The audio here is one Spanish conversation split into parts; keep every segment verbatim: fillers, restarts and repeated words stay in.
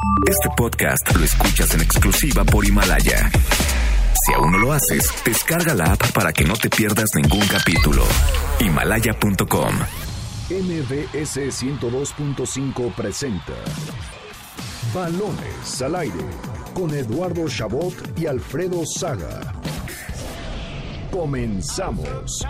Este podcast lo escuchas en exclusiva por Himalaya. Si aún no lo haces, descarga la app para que no te pierdas ningún capítulo. Himalaya punto com. M B S ciento dos punto cinco presenta Balones al Aire con Eduardo Chabot y Alfredo Saga. Comenzamos.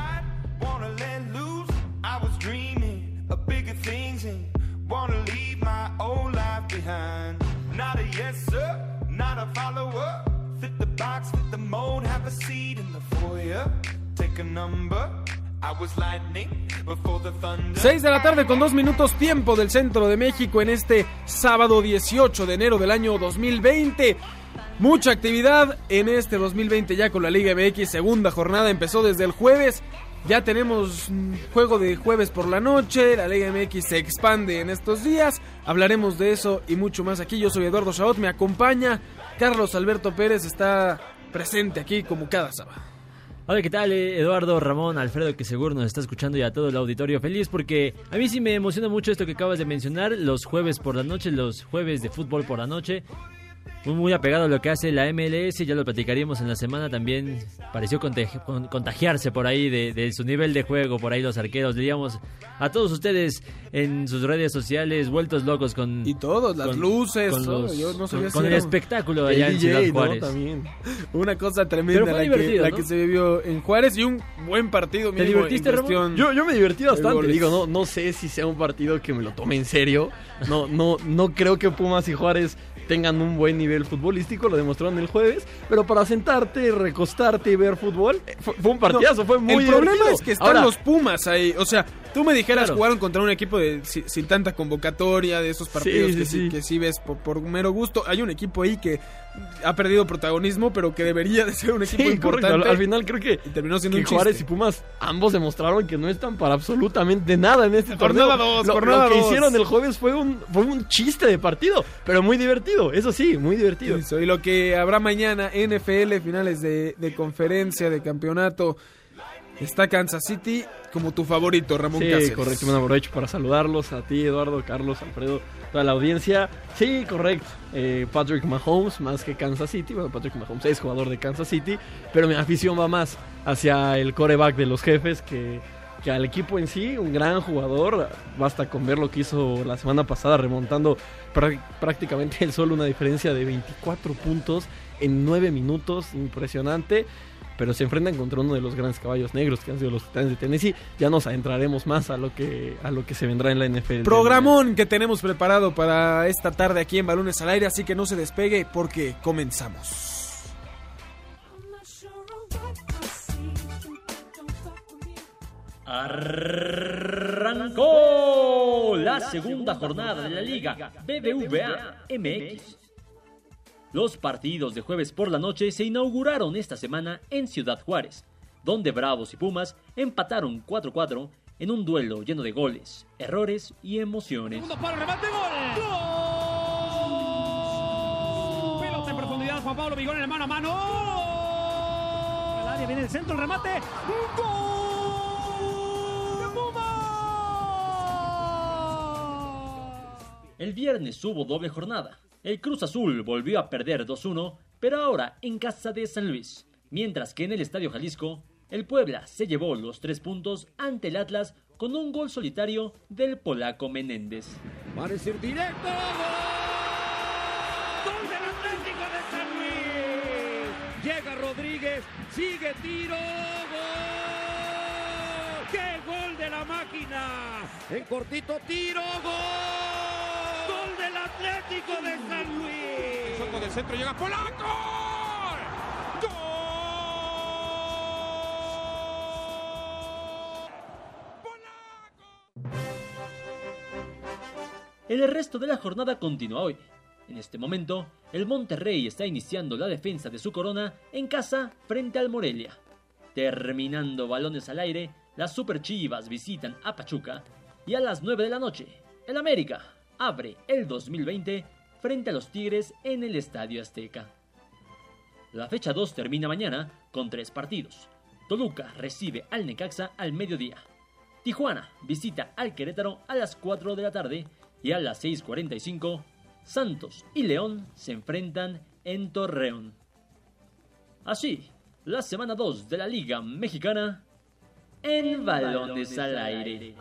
seis de la tarde con dos minutos tiempo del centro de México en este sábado dieciocho de enero del año dos mil veinte. Mucha actividad en este dos mil veinte ya con la Liga M X. Segunda jornada empezó desde el jueves. Ya tenemos juego de jueves por la noche. La Liga M X se expande en estos días. Hablaremos de eso y mucho más aquí. Yo soy Eduardo Chabot, me acompaña Carlos Alberto Pérez. Está presente aquí como cada sábado. Hola, ¿qué tal? Eduardo, Ramón, Alfredo, que seguro nos está escuchando, y a todo el auditorio feliz, porque a mí sí me emociona mucho esto que acabas de mencionar, los jueves por la noche, los jueves de fútbol por la noche. Muy, muy apegado a lo que hace la M L S, ya lo platicaríamos en la semana. También pareció contagi- contagiarse por ahí de, de su nivel de juego, por ahí los arqueros. Diríamos a todos ustedes en sus redes sociales, vueltos locos con... Y todos, las con, luces, con, todo. los, Yo no sabía con, si con el era espectáculo el allá en D J, Ciudad Juárez. ¿no? También. Una cosa tremenda la, que, la ¿no? que se vivió en Juárez, y un buen partido. ¿Te divertiste, Ramón? Yo, yo me divertí bastante. Digo, no, no sé si sea un partido que me lo tome en serio. No, no, no creo que Pumas y Juárez tengan un buen nivel futbolístico, lo demostraron el jueves, pero para sentarte, recostarte y ver fútbol, fue, fue un partidazo, no, fue muy el divertido. El problema es que están Ahora, los Pumas ahí, o sea, tú me dijeras, claro, jugaron contra un equipo de, sin, sin tanta convocatoria, de esos partidos sí, que, sí, sí. que sí ves por, por mero gusto. Hay un equipo ahí que ha perdido protagonismo, pero que debería de ser un equipo sí, importante. Al, al final creo que, y terminó siendo que un Juárez chiste. y Pumas ambos demostraron que no están para absolutamente nada en este torneo. Jornada dos, lo, jornada lo que dos. hicieron el jueves fue un, fue un chiste de partido, pero muy divertido, eso sí, muy divertido. Eso, y lo que habrá mañana, N F L, finales de, de conferencia, de campeonato. Está Kansas City como tu favorito, Ramón sí, Cáceres. Sí, correcto, me aprovecho para saludarlos a ti, Eduardo, Carlos, Alfredo, toda la audiencia. Sí, correcto, eh, Patrick Mahomes más que Kansas City. Bueno, Patrick Mahomes es jugador de Kansas City, pero mi afición va más hacia el quarterback de los Jefes que, que al equipo en sí. Un gran jugador, basta con ver lo que hizo la semana pasada, remontando pr- prácticamente él solo una diferencia de veinticuatro puntos en nueve minutos, impresionante. Pero se enfrentan contra uno de los grandes caballos negros que han sido los Titanes de Tennessee. Ya nos adentraremos más a lo que a lo que se vendrá en la N F L. Programón que tenemos preparado para esta tarde aquí en Balones al Aire, así que no se despegue porque comenzamos. Arrancó la segunda jornada de la Liga B B V A M X. Los partidos de jueves por la noche se inauguraron esta semana en Ciudad Juárez, donde Bravos y Pumas empataron cuatro cuatro en un duelo lleno de goles, errores y emociones. Segundo palo, remate, gol. ¡Gol! Pelota en profundidad, Juan Pablo Vigón en el mano a mano. El área viene el centro, el remate. ¡Gol! ¡De Pumas! El viernes hubo doble jornada. El Cruz Azul volvió a perder dos uno, pero ahora en casa de San Luis. Mientras que en el Estadio Jalisco, el Puebla se llevó los tres puntos ante el Atlas con un gol solitario del polaco Menéndez. Va a decir directo, ¡gol! ¡Gol del Atlético de San Luis! Llega Rodríguez, sigue tiro, ¡gol! ¡Qué gol de la máquina! En cortito tiro, ¡gol! Del Atlético de San Luis. Soco del centro, llega Polaco. ¡Gol! ¡Polaco! El resto de la jornada continúa hoy. En este momento, el Monterrey está iniciando la defensa de su corona en casa frente al Morelia. Terminando Balones al Aire, las Super Chivas visitan a Pachuca y a las nueve de la noche, el América abre el dos mil veinte frente a los Tigres en el Estadio Azteca. La fecha dos termina mañana con tres partidos. Toluca recibe al Necaxa al mediodía. Tijuana visita al Querétaro a las cuatro de la tarde y a las seis cuarenta y cinco Santos y León se enfrentan en Torreón. Así, la semana dos de la Liga Mexicana en Balones al Aire.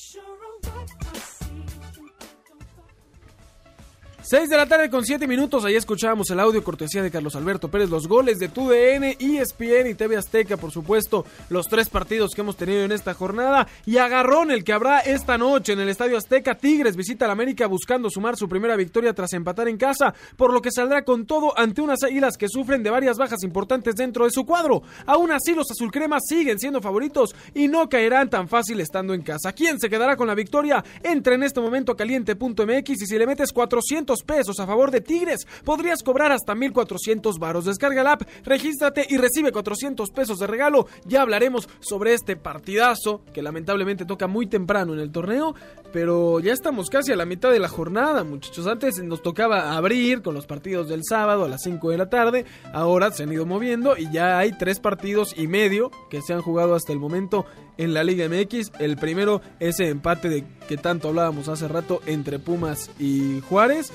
seis de la tarde con siete minutos, ahí escuchábamos el audio cortesía de Carlos Alberto Pérez, los goles de T U D N, E S P N y T V Azteca, por supuesto, los tres partidos que hemos tenido en esta jornada, y agarrón el que habrá esta noche en el Estadio Azteca. Tigres visita al América buscando sumar su primera victoria tras empatar en casa, por lo que saldrá con todo ante unas Águilas que sufren de varias bajas importantes dentro de su cuadro. Aún así, los azulcremas siguen siendo favoritos y no caerán tan fácil estando en casa. ¿Quién se quedará con la victoria? Entra en este momento a caliente punto m x y si le metes cuatrocientos pesos a favor de Tigres, podrías cobrar hasta mil cuatrocientos varos. Descarga la app, regístrate y recibe cuatrocientos pesos de regalo. Ya hablaremos sobre este partidazo que lamentablemente toca muy temprano en el torneo, pero ya estamos casi a la mitad de la jornada, muchachos. Antes nos tocaba abrir con los partidos del sábado a las cinco de la tarde, ahora se han ido moviendo y ya hay tres partidos y medio que se han jugado hasta el momento en la Liga M X. El primero, ese empate de que tanto hablábamos hace rato entre Pumas y Juárez,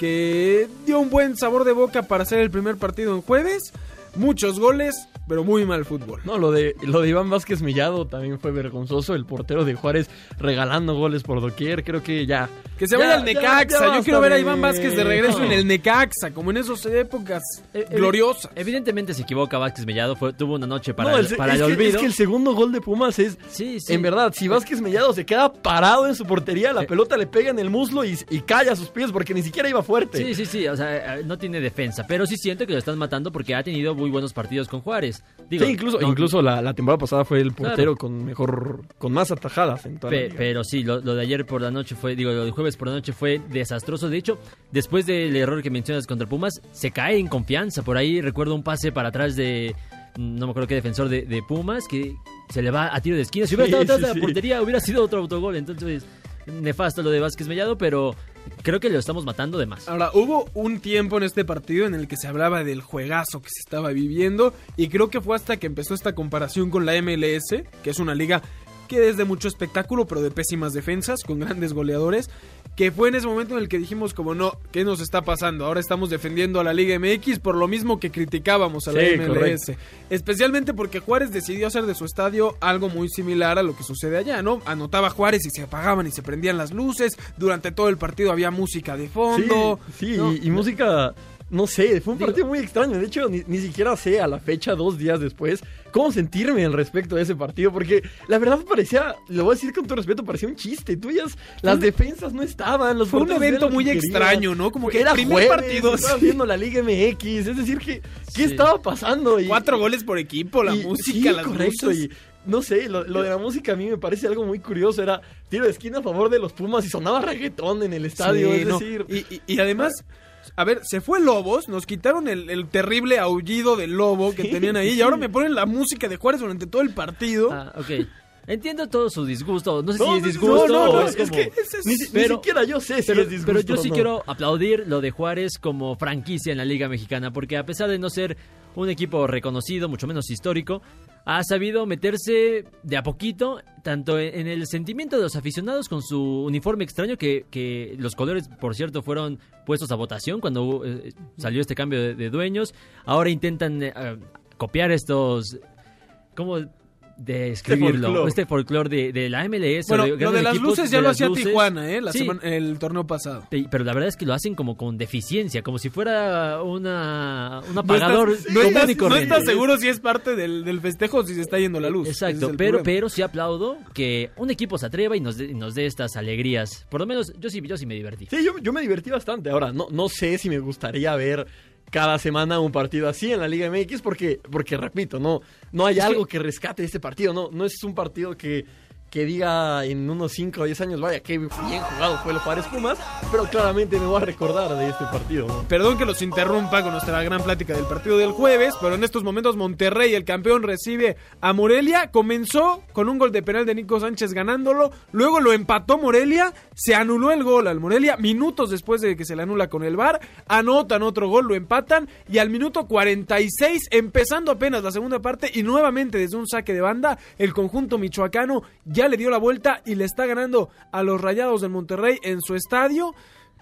que dio un buen sabor de boca para hacer el primer partido en jueves. Muchos goles, pero muy mal fútbol. No, lo de lo de Iván Vázquez Mellado también fue vergonzoso. El portero de Juárez regalando goles por doquier. Creo que ya... Que se vaya ya, al Necaxa. Ya, ya Yo quiero ver a de... Iván Vázquez de regreso no. en el Necaxa, como en esas épocas Eh, gloriosas. Evidentemente se equivoca Vázquez Mellado, fue, tuvo una noche para, no, el, el, para es el que, olvido. Es que el segundo gol de Pumas es... Sí, sí. En verdad, si Vázquez Mellado se queda parado en su portería, la pelota le pega en el muslo y, y cae a sus pies porque ni siquiera iba fuerte. Sí, sí, sí, o sea, no tiene defensa, pero sí siento que lo están matando porque ha tenido muy buenos partidos con Juárez. Digo, sí, incluso, no, incluso la, la temporada pasada fue el portero Claro. con mejor, con más atajadas en toda Pe- la liga. pero sí, lo, lo de ayer por la noche fue, digo, lo de jueves por la noche fue desastroso. De hecho, después del error que mencionas contra Pumas, se cae en confianza. Por ahí recuerdo un pase para atrás de, no me acuerdo qué defensor de, de Pumas, que se le va a tiro de esquina. Si hubiera Sí, estado atrás sí, de la sí. portería, hubiera sido otro autogol. Entonces, nefasto lo de Vázquez Mellado, pero creo que lo estamos matando de más. Ahora, hubo un tiempo en este partido en el que se hablaba del juegazo que se estaba viviendo, y creo que fue hasta que empezó esta comparación con la M L S, que es una liga que es de mucho espectáculo, pero de pésimas defensas, con grandes goleadores, que fue en ese momento en el que dijimos como no, ¿qué nos está pasando? Ahora estamos defendiendo a la Liga M X por lo mismo que criticábamos a la Sí, M L S. Especialmente porque Juárez decidió hacer de su estadio algo muy similar a lo que sucede allá, ¿no? Anotaba Juárez y se apagaban y se prendían las luces, durante todo el partido había música de fondo. Sí, sí, ¿no? y, y música, no sé, fue un Digo- partido muy extraño. De hecho, ni, ni siquiera sé a la fecha, dos días después, cómo sentirme al respecto de ese partido. Porque la verdad parecía, lo voy a decir con todo respeto, parecía un chiste. Tú ya, las defensas no estaban, los Fue un porteros evento hacían lo muy que querían. extraño, ¿no? Como que era primer jueves, partido, estaba sí. viendo la Liga M X. Es decir, que, ¿qué Sí. estaba pasando? Y, Cuatro goles por equipo, la y- música, sí, las correcto, luces. y no sé, lo, lo de la música a mí me parece algo muy curioso. Era tiro de esquina a favor de los Pumas y sonaba reggaetón en el estadio. Sí, es no. decir, y, y- y además, a ver, se fue Lobos, nos quitaron el, el terrible aullido del lobo que Sí, tenían ahí, sí. y ahora me ponen la música de Juárez durante todo el partido. Ah, ok. Entiendo todo su disgusto. No sé No, si es no, disgusto no, no, o no, es es como... que ese es- ni, si- ni pero- siquiera yo sé si pero, es disgusto pero yo o sí no. quiero aplaudir lo de Juárez como franquicia en la Liga Mexicana, porque a pesar de no ser un equipo reconocido, mucho menos histórico, ha sabido meterse de a poquito, tanto en en el sentimiento de los aficionados con su uniforme extraño, que, que los colores, por cierto, fueron puestos a votación cuando eh, salió este cambio de, de dueños. Ahora intentan eh, copiar estos... ¿Cómo describirlo? folclore. Este folclore de, de la M L S. Bueno, de lo grandes de las equipos, luces ya de lo las hacía luces. Tijuana, ¿eh? La Sí. semana- el torneo pasado. Sí, pero la verdad es que lo hacen como con deficiencia, como si fuera una un No apagador estás, no común estás- y no corriente. estás seguro si es parte del, del festejo o si se está yendo la luz. Ese Exacto, es el pero problema. pero sí aplaudo que un equipo se atreva y nos dé, y nos dé estas alegrías. Por lo menos yo sí yo sí me divertí. Sí, yo, yo me divertí bastante. Ahora, no, no sé si me gustaría ver cada semana un partido así en la Liga M X porque, porque repito, no, no hay Es algo que rescate de este partido. No, no es un partido que, que diga en unos cinco o diez años, vaya, qué bien jugado fue el Juárez Pumas, pero claramente me voy a recordar de este partido, ¿no? Perdón que los interrumpa con nuestra gran plática del partido del jueves, pero en estos momentos Monterrey, el campeón, recibe a Morelia. Comenzó con un gol de penal de Nico Sánchez ganándolo, luego lo empató Morelia, se anuló el gol al Morelia, minutos después de que se le anula con el V A R, anotan otro gol, lo empatan, y al minuto cuarenta y seis, empezando apenas la segunda parte, y nuevamente desde un saque de banda, el conjunto michoacano ya le dio la vuelta y le está ganando a los Rayados del Monterrey en su estadio.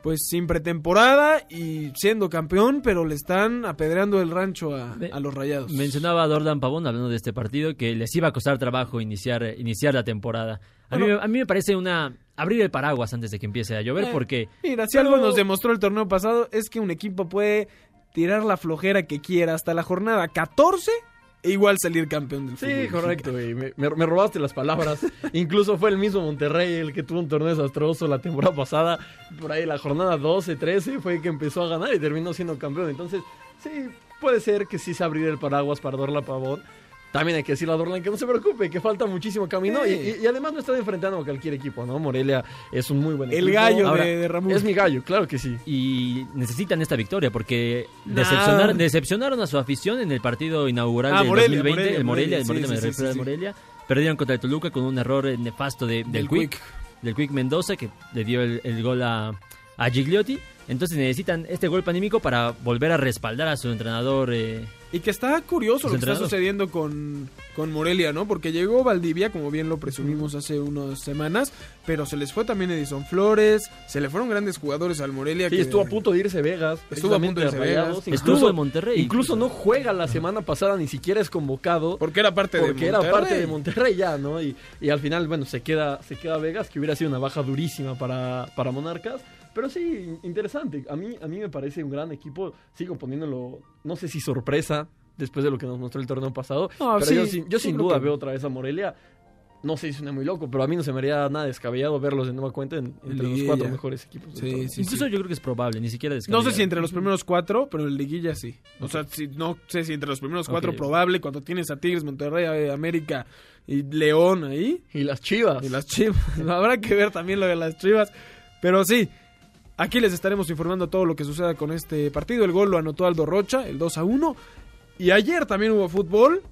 pues sin pretemporada y siendo campeón, pero le están apedreando el rancho a, a los Rayados. Mencionaba a Dordan Pavón, hablando de este partido, que les iba a costar trabajo iniciar, iniciar la temporada. A, bueno, mí, a mí me parece una abrir el paraguas antes de que empiece a llover, eh, porque... Mira, si pero... algo nos demostró el torneo pasado es que un equipo puede tirar la flojera que quiera hasta la jornada catorce... E igual salir campeón del fútbol. Sí, correcto, güey. Me, me, me robaste las palabras. Incluso fue el mismo Monterrey el que tuvo un torneo desastroso la temporada pasada. Por ahí la jornada doce, trece fue que empezó a ganar y terminó siendo campeón. Entonces, sí, puede ser que sí se abrir el paraguas para Dorlan Pavón. También hay que decirle a Dorlan que no se preocupe, que falta muchísimo camino. Sí. Y, y, y además no están enfrentando a cualquier equipo, ¿no? Morelia es un muy buen equipo. El gallo Ahora, de, de Ramón. Es mi gallo, claro que sí. Y necesitan esta victoria porque nah. decepcionaron, decepcionaron a su afición en el partido inaugural ah, del Morelia, dos mil veinte. Morelia, el Morelia, el Morelia, sí, me sí, refiero sí, sí. Morelia. Perdieron contra el Toluca con un error nefasto de, del, del Quick, Quick. Del Quick Mendoza, que le dio el, el gol a, a Gigliotti. Entonces necesitan este golpe anímico para volver a respaldar a su entrenador. Eh, y que está curioso lo que está sucediendo con, con Morelia, ¿no? Porque llegó Valdivia, como bien lo presumimos hace unas semanas, pero se les fue también Edison Flores, se le fueron grandes jugadores al Morelia. Sí, que estuvo a punto de irse Vegas. Estuvo a punto de irse Vegas. Estuvo en Monterrey. Incluso no juega la semana pasada, ni siquiera es convocado. Porque era parte de Porque Monterrey. era parte de Monterrey ya, ¿no? Y, y al final, bueno, se queda, se queda Vegas, que hubiera sido una baja durísima para, para Monarcas. Pero sí, interesante. A mí, a mí me parece un gran equipo. Sigo poniéndolo, no sé si sorpresa, después de lo que nos mostró el torneo pasado. No, pero sí, yo, yo sí sin creo duda que... veo otra vez a Morelia. No sé si suena muy loco, pero a mí no se me haría nada descabellado verlos de nueva cuenta en, entre Liguilla. los cuatro mejores equipos. Sí, del sí, Incluso sí. yo creo que es probable, ni siquiera descabellado. No sé si entre los primeros cuatro, pero en Liguilla sí. O sea, si, no sé si entre los primeros cuatro Okay. probable, cuando tienes a Tigres, Monterrey, América y León ahí. Y las Chivas. Y las Chivas. Habrá que ver también lo de las Chivas. Pero sí, aquí les estaremos informando todo lo que suceda con este partido. El gol lo anotó Aldo Rocha, el dos a uno. Y ayer también hubo fútbol.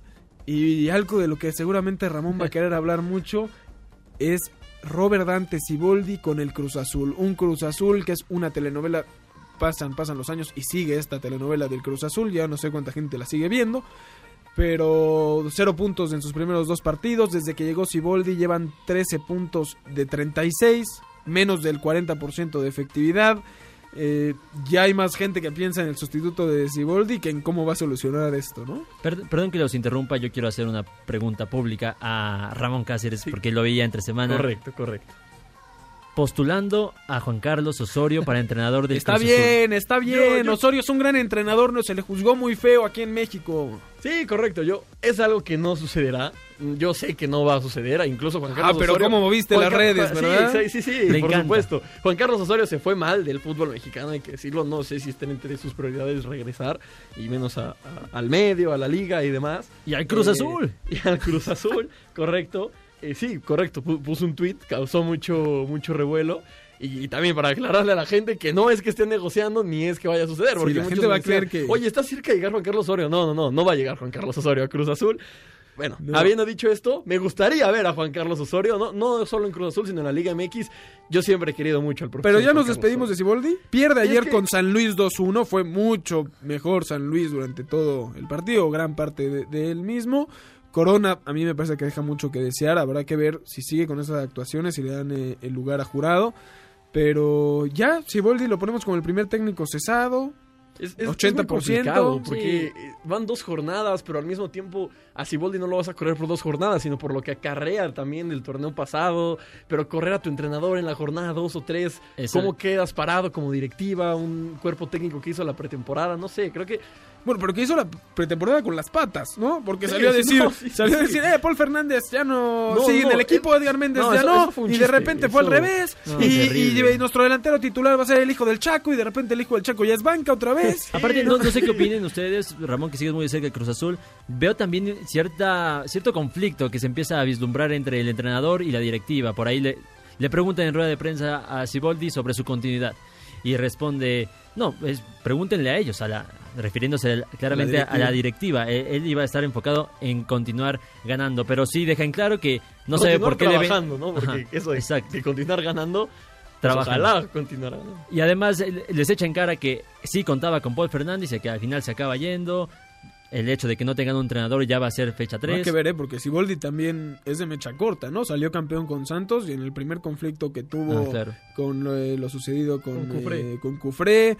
Y algo de lo que seguramente Ramón va a querer hablar mucho es Robert Dante Siboldi con el Cruz Azul. Un Cruz Azul que es una telenovela. Pasan, pasan los años y sigue esta telenovela del Cruz Azul. Ya no sé cuánta gente la sigue viendo. Pero cero puntos en sus primeros dos partidos. Desde que llegó Siboldi llevan trece puntos de treinta y seis. Menos del cuarenta por ciento de efectividad. Eh, ya hay más gente que piensa en el sustituto de Siboldi que en cómo va a solucionar esto, ¿no? Per- perdón que los interrumpa, yo quiero hacer una pregunta pública a Ramón Cáceres, sí. Porque lo veía entre semana. Correcto, correcto. Postulando a Juan Carlos Osorio para entrenador del Está Cruz bien, Azul. está bien. Yo, yo... Osorio es un gran entrenador, no se le juzgó muy feo aquí en México. Sí, correcto. Yo es algo que no sucederá. Yo sé que no va a suceder. Incluso Juan Carlos Ah, pero Osorio, cómo moviste Juan las Car- redes, ¿verdad? Sí, sí, sí, sí Le por encanta. supuesto. Juan Carlos Osorio se fue mal del fútbol mexicano, hay que decirlo. No sé si estén entre sus prioridades regresar, y menos a, a, al medio, a la liga y demás. Y al Cruz Eh, Azul. Y al Cruz Azul, correcto. Eh, sí, correcto. Puso un tweet, causó mucho, mucho revuelo. Y también para aclararle a la gente que no es que esté negociando ni es que vaya a suceder. Porque Sí, la muchos gente va a me decían, creer que... Oye, ¿está cerca de llegar Juan Carlos Osorio? No, no, no, no va a llegar Juan Carlos Osorio a Cruz Azul. Bueno, No. habiendo dicho esto, me gustaría ver a Juan Carlos Osorio, no, no solo en Cruz Azul, sino en la Liga M X. Yo siempre he querido mucho al profesor. Pero ya Juan nos Carlos despedimos de Osorio. Siboldi. Pierde Es ayer que- con San Luis dos uno. Fue mucho mejor San Luis durante todo el partido, gran parte de, de él mismo. Corona, a mí me parece que deja mucho que desear. Habrá que ver si sigue con esas actuaciones y le dan eh, el lugar a Jurado. Pero ya, Siboldi lo ponemos como el primer técnico cesado. Es, es, ochenta por ciento, es muy complicado, porque eh, van dos jornadas, pero al mismo tiempo a Siboldi no lo vas a correr por dos jornadas, sino por lo que acarrea también del torneo pasado. Pero correr a tu entrenador en la jornada dos o tres, Eso. ¿cómo quedas parado como directiva? Un cuerpo técnico que hizo la pretemporada, no sé, creo que... Bueno, pero que hizo la pretemporada con las patas, ¿no? Porque Sí, salió a sí, decir, no, sí, salió a sí. decir, eh, Paul Fernández ya no, No, sigue no, en el equipo, eh, Edgar Méndez no, ya eso- no, eso fue un y de chiste, repente fue al eso- revés, No, y, terrible. y nuestro delantero titular va a ser el hijo del Chaco, y de repente el hijo del Chaco ya es banca otra vez. Aparte, no, no sé qué opinen ustedes, Ramón, que sigues muy de cerca del Cruz Azul. Veo también cierta cierto conflicto que se empieza a vislumbrar entre el entrenador y la directiva. Por ahí le, le preguntan en rueda de prensa a Siboldi sobre su continuidad. Y responde, no, es, pregúntenle a ellos, a la, refiriéndose claramente a la, a la directiva. Él, él iba a estar enfocado en continuar ganando, pero sí deja en claro que no sabe por qué le ven... trabajando, ¿no? Porque Ajá, eso de, exacto. de continuar ganando, pues Trabajando. ojalá continuara, ¿no? Y además eh, les echa en cara que sí contaba con Paul Fernández y que al final se acaba yendo. el hecho de que no tengan un entrenador ya va a ser fecha tres. Hay que ver, ¿eh? Porque Siboldi también es de mecha corta, ¿no? Salió campeón con Santos y en el primer conflicto que tuvo Ah, claro. con lo, eh, lo sucedido con, Con Cufré. eh, con Cufré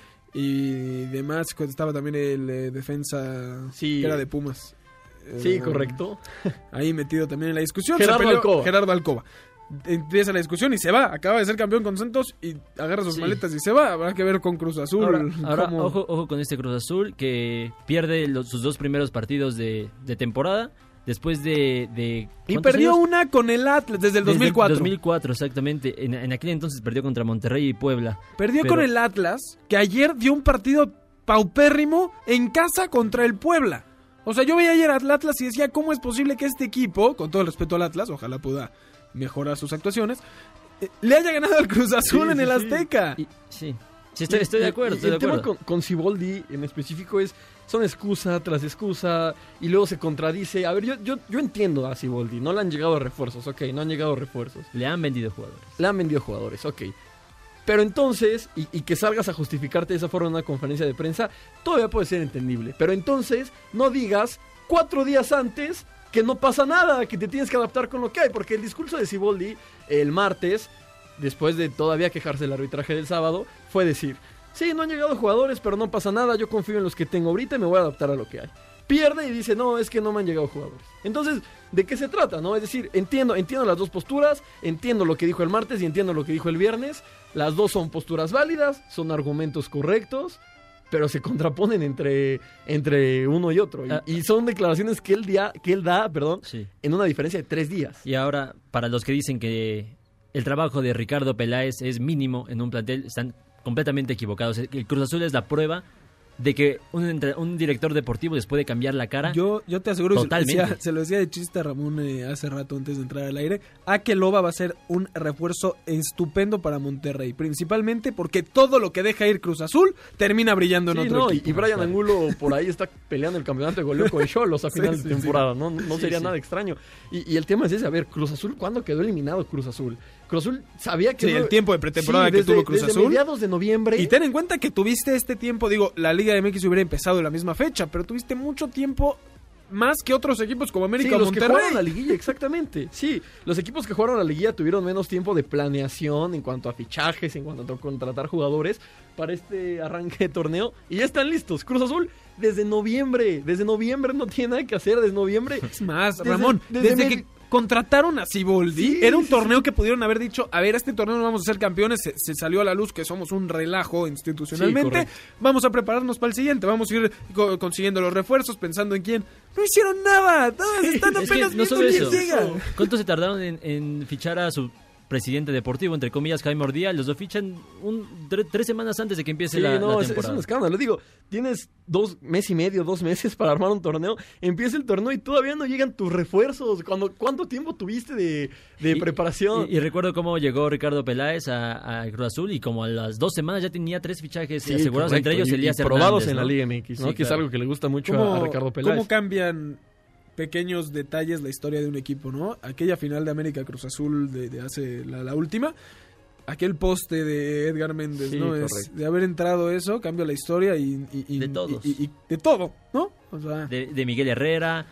y demás, cuando estaba también el eh, defensa Sí. que era de Pumas. Sí, Eh, correcto. Ahí metido también en la discusión. Gerardo Se peleó Alcoba. Gerardo Alcoba. Empieza la discusión y se va. Acaba de ser campeón con Santos y agarra sus Sí. maletas y se va. Habrá que ver con Cruz Azul. Ahora, ahora, cómo- ojo, ojo con este Cruz Azul que pierde los- sus dos primeros partidos de, de temporada después de... de Y ¿cuántos perdió años? una con el Atlas desde el Desde dos mil cuatro. dos mil cuatro, exactamente. En, en aquel entonces perdió contra Monterrey y Puebla. Perdió Pero- con el Atlas, que ayer dio un partido paupérrimo en casa contra el Puebla. O sea, yo veía ayer al Atlas y decía, ¿cómo es posible que este equipo, con todo el respeto al Atlas, ojalá pueda mejorar sus actuaciones, eh, le haya ganado al Cruz Azul Sí, en sí, el sí. Azteca? Y- sí, sí estoy, estoy de acuerdo. Y- y Estoy de el tema acuerdo. con, con Siboldi en específico es, son excusa tras excusa y luego se contradice. A ver, yo, yo, yo entiendo a Siboldi, no le han llegado refuerzos, ok, no han llegado refuerzos. Le han vendido jugadores. Le han vendido jugadores, ok. Pero entonces, y, y que salgas a justificarte de esa forma en una conferencia de prensa, todavía puede ser entendible. Pero entonces, no digas cuatro días antes que no pasa nada, que te tienes que adaptar con lo que hay. Porque el discurso de Siboldi el martes, después de todavía quejarse del arbitraje del sábado, fue decir, sí, no han llegado jugadores, pero no pasa nada, yo confío en los que tengo ahorita y me voy a adaptar a lo que hay. Pierde y dice, no, es que no me han llegado jugadores. Entonces, ¿de qué se trata? ¿No? Es decir, entiendo, entiendo las dos posturas, entiendo lo que dijo el martes y entiendo lo que dijo el viernes. Las dos son posturas válidas, son argumentos correctos, pero se contraponen entre, entre uno y otro. Y, Ah. y son declaraciones que él, dia- que él da, perdón, Sí. en una diferencia de tres días. Y ahora, para los que dicen que el trabajo de Ricardo Peláez es mínimo en un plantel, están completamente equivocados. El Cruz Azul es la prueba de que un, entre- un director deportivo les puede cambiar la cara. Yo, yo te aseguro, y se lo, Totalmente. decía, se lo decía de chiste a Ramón eh, hace rato antes de entrar al aire, Akeloba va a ser un refuerzo estupendo para Monterrey, principalmente porque todo lo que deja ir Cruz Azul termina brillando en Sí, otro no, y, equipo. y Brian Angulo por ahí está peleando el campeonato de goleo con Xolos a Sí, final sí, de sí. temporada, ¿no? No Sí, sería sí. nada extraño. Y, y el tema es ese, a ver, Cruz Azul, ¿cuándo quedó eliminado Cruz Azul? Cruz Azul sabía que... Sí, no- el tiempo de pretemporada Sí, que desde- tuvo Cruz desde Azul. mediados de noviembre. Y ten en cuenta que tuviste este tiempo, digo, la Liga M X hubiera empezado en la misma fecha, pero tuviste mucho tiempo más que otros equipos como Sí, América o los que Monterrey. jugaron la liguilla, exactamente. Sí, los equipos que jugaron la liguilla tuvieron menos tiempo de planeación en cuanto a fichajes, en cuanto a contratar jugadores para este arranque de torneo. Y ya están listos. Cruz Azul, desde noviembre, desde noviembre no tiene nada que hacer, desde noviembre. Es más, Desde- Ramón, desde desde, medi- que contrataron a Siboldi, Sí, era un sí, torneo sí. que pudieron haber dicho, a ver, este torneo no vamos a ser campeones, se, se salió a la luz que somos un relajo institucionalmente, Sí, correcto. vamos a prepararnos para el siguiente, vamos a ir co- consiguiendo los refuerzos, pensando en quién. No hicieron nada, todos están Es que apenas no viendo solo quién eso. llega. ¿Cuánto se tardaron en, en fichar a su presidente deportivo, entre comillas, Jaime Ordía? Los lo fichan un, tre- tres semanas antes de que empiece Sí, la, no, la es, es temporada. un escándalo. Digo, tienes dos mes y medio, dos meses para armar un torneo. Empieza el torneo y todavía no llegan tus refuerzos. Cuando, ¿Cuánto tiempo tuviste de, de Y- preparación? Y, y recuerdo cómo llegó Ricardo Peláez a, a Cruz Azul y como a las dos semanas ya tenía tres fichajes Sí, asegurados, correcto, entre ellos y- y Elías probados Hernández, en la ¿no? Liga M X, ¿no? Sí, Que es claro. algo que le gusta mucho ¿Cómo, a Ricardo Peláez. cómo cambian pequeños detalles la historia de un equipo, ¿no? Aquella final de América Cruz Azul de, de hace la, la última, aquel poste de Edgar Méndez, Sí, ¿no? Es, correcto. de haber entrado eso, cambia la historia y, y- y- De todos. y- y- y de todo, ¿no? O sea, De, de Miguel Herrera,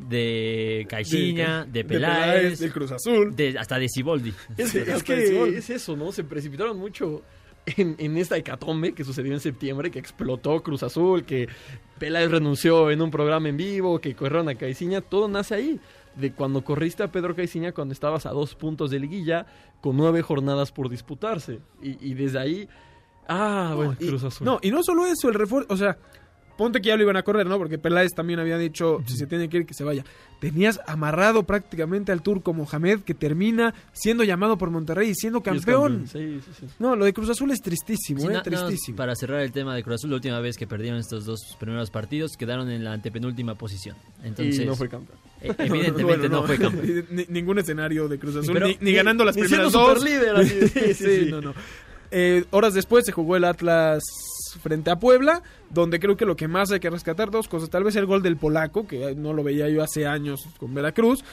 de Caixinha, de, de Peláez, del Cruz Azul. de- hasta de Siboldi. Es, Sí, es hasta que el sol. es eso, ¿no? Se precipitaron mucho en, en esta hecatombe que sucedió en septiembre, que explotó Cruz Azul, que Peláez renunció en un programa en vivo, que corrieron a Caixinha. Todo nace ahí. De cuando corriste a Pedro Caixinha cuando estabas a dos puntos de liguilla con nueve jornadas por disputarse. Y, y desde ahí... Ah, bueno, y, Cruz Azul. No, y no solo eso, el refuerzo, o sea, ponte que ya lo iban a correr, ¿no? Porque Peláez también había dicho, si se tiene que ir, que se vaya. Tenías amarrado prácticamente al turco Mohamed, que termina siendo llamado por Monterrey y siendo Y es campeón. Sí, sí, sí. No, lo de Cruz Azul es tristísimo, Sí, ¿eh? na- nada más tristísimo. para cerrar el tema de Cruz Azul, la última vez que perdieron estos dos primeros partidos quedaron en la antepenúltima posición. Entonces, Y no fue campeón. eh, evidentemente Bueno, no, fue campeón. Ni- ningún escenario de Cruz Azul, Pero- ni, ni ganando las Ni primeras siendo dos. superlíder, así de- sí, sí, sí. no, no. Eh, horas después se jugó el Atlas frente a Puebla, donde creo que lo que más hay que rescatar, dos cosas, tal vez el gol del polaco, que no lo veía yo hace años con Veracruz,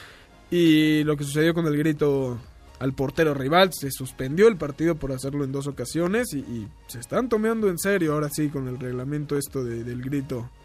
y lo que sucedió con el grito al portero rival. Se suspendió el partido por hacerlo en dos ocasiones y, y se están tomando en serio ahora sí con el reglamento esto de- del grito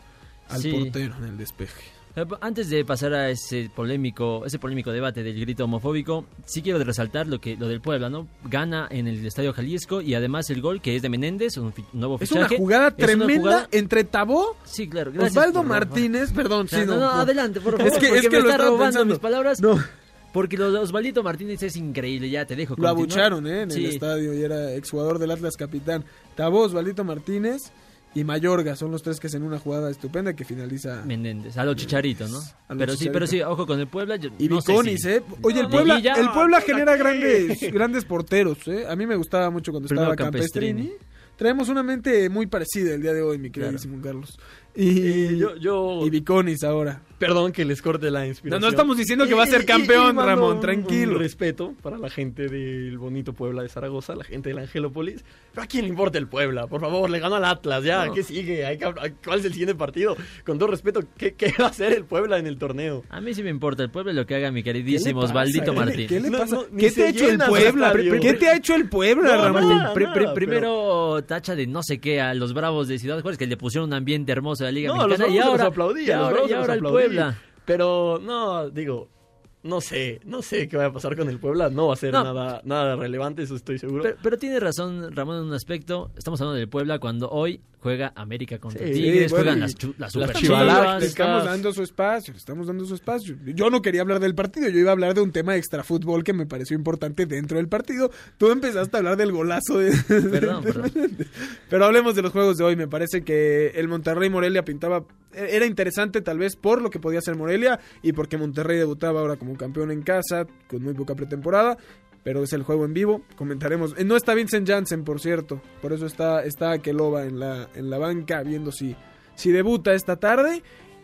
al Sí. portero en el despeje. Antes de pasar a ese polémico, ese polémico debate del grito homofóbico, sí quiero resaltar lo que lo del Puebla, ¿no? Gana en el Estadio Jalisco y además el gol que es de Menéndez, un, fi- un nuevo Es fichaje. una jugada Es una tremenda jugada- entre Tabó, Sí, claro. gracias Osvaldo por- Martínez, perdón, sí, No, no, no, adelante, por favor. Es que, porque es que me lo está estaba robando pensando. mis palabras. No, Porque lo de Osvaldito Martínez es increíble, ya te dejo lo continuar. abucharon, ¿eh? En Sí. el estadio y era exjugador del Atlas capitán. Tabó, Osvaldito Martínez y Mayorga son los tres que hacen una jugada estupenda que finaliza. Menéndez, a lo Chicharito, ¿no? A lo Pero sí, Chicharito. pero sí, ojo con el Puebla. Yo Y no sé Viconis, si- ¿eh? Oye, el No, Puebla, Liguilla, el Puebla ¿para genera qué? grandes, grandes porteros, ¿eh? A mí me gustaba mucho cuando Primero estaba Campestrini. Campestrini. Traemos una mente muy parecida el día de hoy, mi queridísimo Carlos. Y, Y yo, yo y Viconis ahora. perdón que les corte la inspiración. No, no estamos diciendo que va a ser Y- y- campeón, y mando Ramón, un- tranquilo. Un respeto para la gente del bonito Puebla de Zaragoza, la gente del Angelópolis. Pero ¿a quién le importa el Puebla? Por favor, le ganó al Atlas, ya. No. ¿Qué sigue? Hay que- ¿Cuál es el siguiente partido? Con todo respeto, ¿qué, qué va a hacer el Puebla en el torneo? A mí sí me importa el Puebla y lo que haga mi queridísimo pasa? Osvaldito ¿Qué le- Martínez. ¿Qué le No, pasa? no, ni ¿Qué se te ha hecho el llena su Puebla? estadio. ¿Qué te ha hecho el Puebla, No, Ramón? nada, Pri- pri- nada, primero tacha de no sé qué a los Bravos de Ciudad Juárez que le pusieron un ambiente hermoso a la Liga No, los Mexicana y Bravos se ahora, los aplaudía, y los ahora, Bravos y se los ahora el aplaudía. Puebla. Pero, no, digo, no sé, no sé qué va a pasar con el Puebla. No va a ser No. nada, nada relevante, eso estoy seguro. Pero, pero tiene razón Ramón en un aspecto. Estamos hablando del Puebla cuando hoy juega América contra Sí, Tigres, bueno, juegan y las, chu- las las super Sí, Chivalácticas. le estamos dando su espacio, le estamos dando su espacio. Yo no quería hablar del partido, yo iba a hablar de un tema extra fútbol que me pareció importante dentro del partido. Tú empezaste a hablar del golazo de... Perdón, perdón. Pero hablemos de los juegos de hoy. Me parece que el Monterrey Morelia pintaba, era interesante tal vez por lo que podía hacer Morelia y porque Monterrey debutaba ahora como campeón en casa con muy poca pretemporada. Pero es el juego en vivo, comentaremos. Eh, No está Vincent Janssen, por cierto. Por eso está, está Akeloba en la, en la banca viendo si, si debuta esta tarde.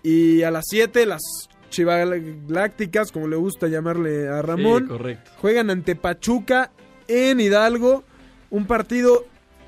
Y a las siete las Chivalácticas, como le gusta llamarle a Ramón, Sí, correcto. juegan ante Pachuca en Hidalgo. Un partido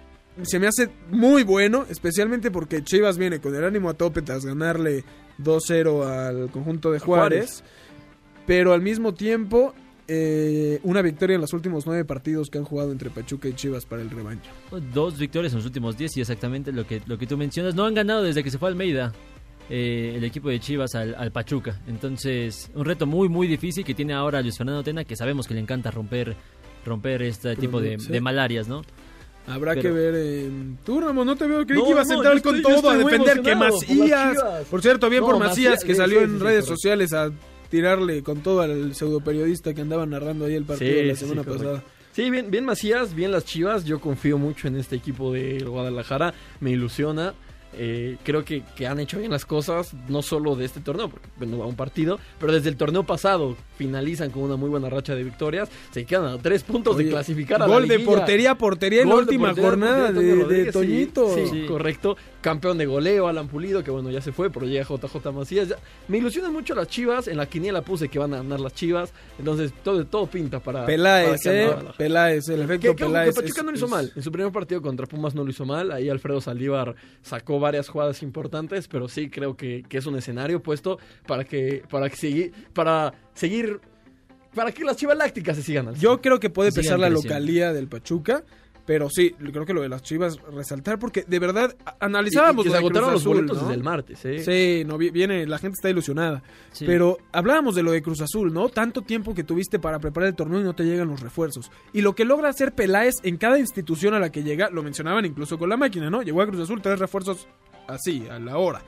se me hace muy bueno, especialmente porque Chivas viene con el ánimo a tope tras ganarle dos cero al conjunto de Juárez. Juárez. Pero al mismo tiempo, eh, una victoria en los últimos nueve partidos que han jugado entre Pachuca y Chivas para el revancho. Dos victorias en los últimos diez y exactamente lo que, lo que tú mencionas. No han ganado desde que se fue Almeida eh, el equipo de Chivas al, al Pachuca. Entonces, un reto muy, muy difícil que tiene ahora Luis Fernando Tena, que sabemos que le encanta romper, romper este tipo de, Sí. de malarias, ¿no? Habrá Pero- que ver. Eh, tú, Ramón, no te veo. Creí No, que ibas a no, entrar yo con estoy- yo todo a estoy muy defender que emocionado por las Macías. Chivas. Por cierto, bien No, por Macías, Macías, que sí, salió sí, en sí, redes correcto. sociales a tirarle con todo al pseudoperiodista que andaba narrando ahí el partido Sí, la sí, semana sí, correcto. pasada. Sí, bien, bien Macías, bien las Chivas. Yo confío mucho en este equipo de Guadalajara. Me ilusiona. Eh, creo que, que han hecho bien las cosas, no solo de este torneo, porque bueno, va un partido, pero desde el torneo pasado finalizan con una muy buena racha de victorias. Se quedan a tres puntos Oye, de clasificar a gol la de liguilla. portería a portería en la Gol de última portería, jornada portería, de, Toño de Rodríguez, sí, Toñito. Sí, Sí. correcto. Campeón de goleo, Alan Pulido, que bueno, ya se fue, pero llega J J Macías. Ya- Me ilusionan mucho las Chivas. En la quiniela puse que van a ganar las Chivas. Entonces, todo, todo pinta para. Peláez, para que eh. gane Guadalajara. Peláez, el Que, efecto que, ojo, que Peláez. Pachuca es- no lo hizo es- mal. En su primer partido contra Pumas no lo hizo mal. Ahí Alfredo Saldívar sacó varias jugadas importantes, pero sí creo que, que es un escenario puesto para que para que seguir para seguir para que las Chivas Lácticas se sigan. al Yo creo que puede Sigan pesar la creciendo. localía del Pachuca. Pero sí, creo que lo de las Chivas resaltar porque de verdad a- y, analizábamos y que lo se de Cruz agotaron los Azul, boletos ¿no? desde el martes. ¿eh? Sí, no vi- viene, la gente está ilusionada. Sí. Pero hablábamos de lo de Cruz Azul, ¿no? Tanto tiempo que tuviste para preparar el torneo y no te llegan los refuerzos. Y lo que logra hacer Peláez en cada institución a la que llega, lo mencionaban incluso con la máquina, ¿no? Llegó a Cruz Azul, tres refuerzos así, a la hora.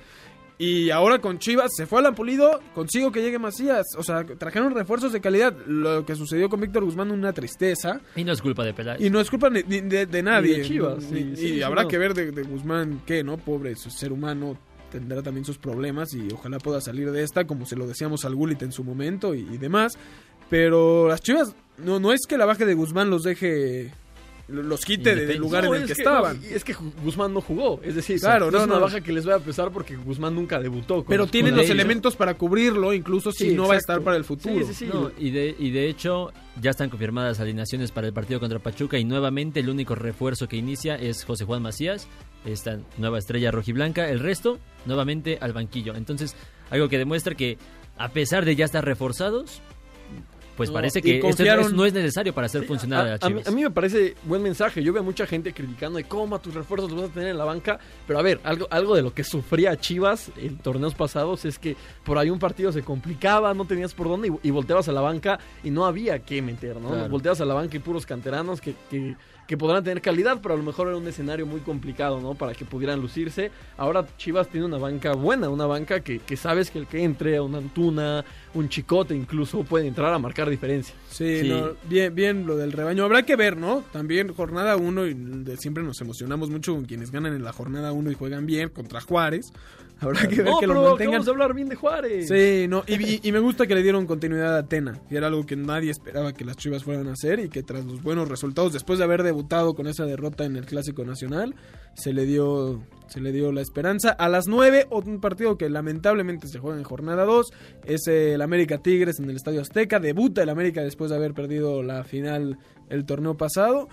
Y ahora con Chivas se fue Alan Pulido, consigo que llegue Macías. O sea, trajeron refuerzos de calidad. Lo que sucedió con Víctor Guzmán, una tristeza. Y no es culpa de Peláez. Y no es culpa ni- ni de, de nadie. Ni de Chivas, Ni- sí, y sí, sí, habrá no. que ver de, de Guzmán qué, ¿no? Pobre su ser humano, tendrá también sus problemas y ojalá pueda salir de esta, como se lo decíamos al Gullit en su momento y, y demás. Pero las Chivas, no, no es que la baja de Guzmán los deje, los quite de- del lugar No, en el es que, estaban. no, y es que Guzmán no jugó. Es decir, Claro, no, no, es una no. baja que les va a pesar porque Guzmán nunca debutó. con Pero los- tienen con los ellos. elementos para cubrirlo, incluso si Sí, no va a exacto. estar para el futuro. Sí, sí, sí. No, y, de, y de hecho ya están confirmadas alineaciones para el partido contra Pachuca y nuevamente el único refuerzo que inicia es José Juan Macías, esta nueva estrella rojiblanca, el resto nuevamente al banquillo. Entonces, algo que demuestra que a pesar de ya estar reforzados, pues No, parece y que esto confiaron- es- no es necesario para hacer Sí, funcionar a, a, a mí, Chivas. a mí me parece buen mensaje. Yo veo a mucha gente criticando de cómo a tus refuerzos los vas a tener en la banca. Pero a ver, algo, algo de lo que sufría Chivas en torneos pasados es que por ahí un partido se complicaba, no tenías por dónde y, y volteabas a la banca y no había que meter, ¿no? Claro. Volteabas a la banca y puros canteranos que, que, que podrán tener calidad, pero a lo mejor era un escenario muy complicado, ¿no? Para que pudieran lucirse. Ahora Chivas tiene una banca buena, una banca que, que sabes que el que entre, un Antuna, un Chicote incluso, puede entrar a marcar diferencia. Sí, Sí. no, bien, bien lo del rebaño. Habrá que ver, ¿no? También jornada uno y de- siempre nos emocionamos mucho con quienes ganan en la jornada uno y juegan bien contra Juárez. Habrá que ver No, que lo pero mantengan. acabamos de hablar bien de Juárez. Sí, no, y, y- y me gusta que le dieron continuidad a Atena, que era algo que nadie esperaba que las Chivas fueran a hacer y que tras los buenos resultados, después de haber debutado con esa derrota en el Clásico Nacional, se le dio se le dio la esperanza. A las nueve, un partido que lamentablemente se juega en jornada dos, es el América Tigres en el Estadio Azteca, debuta el América después de haber perdido la final el torneo pasado,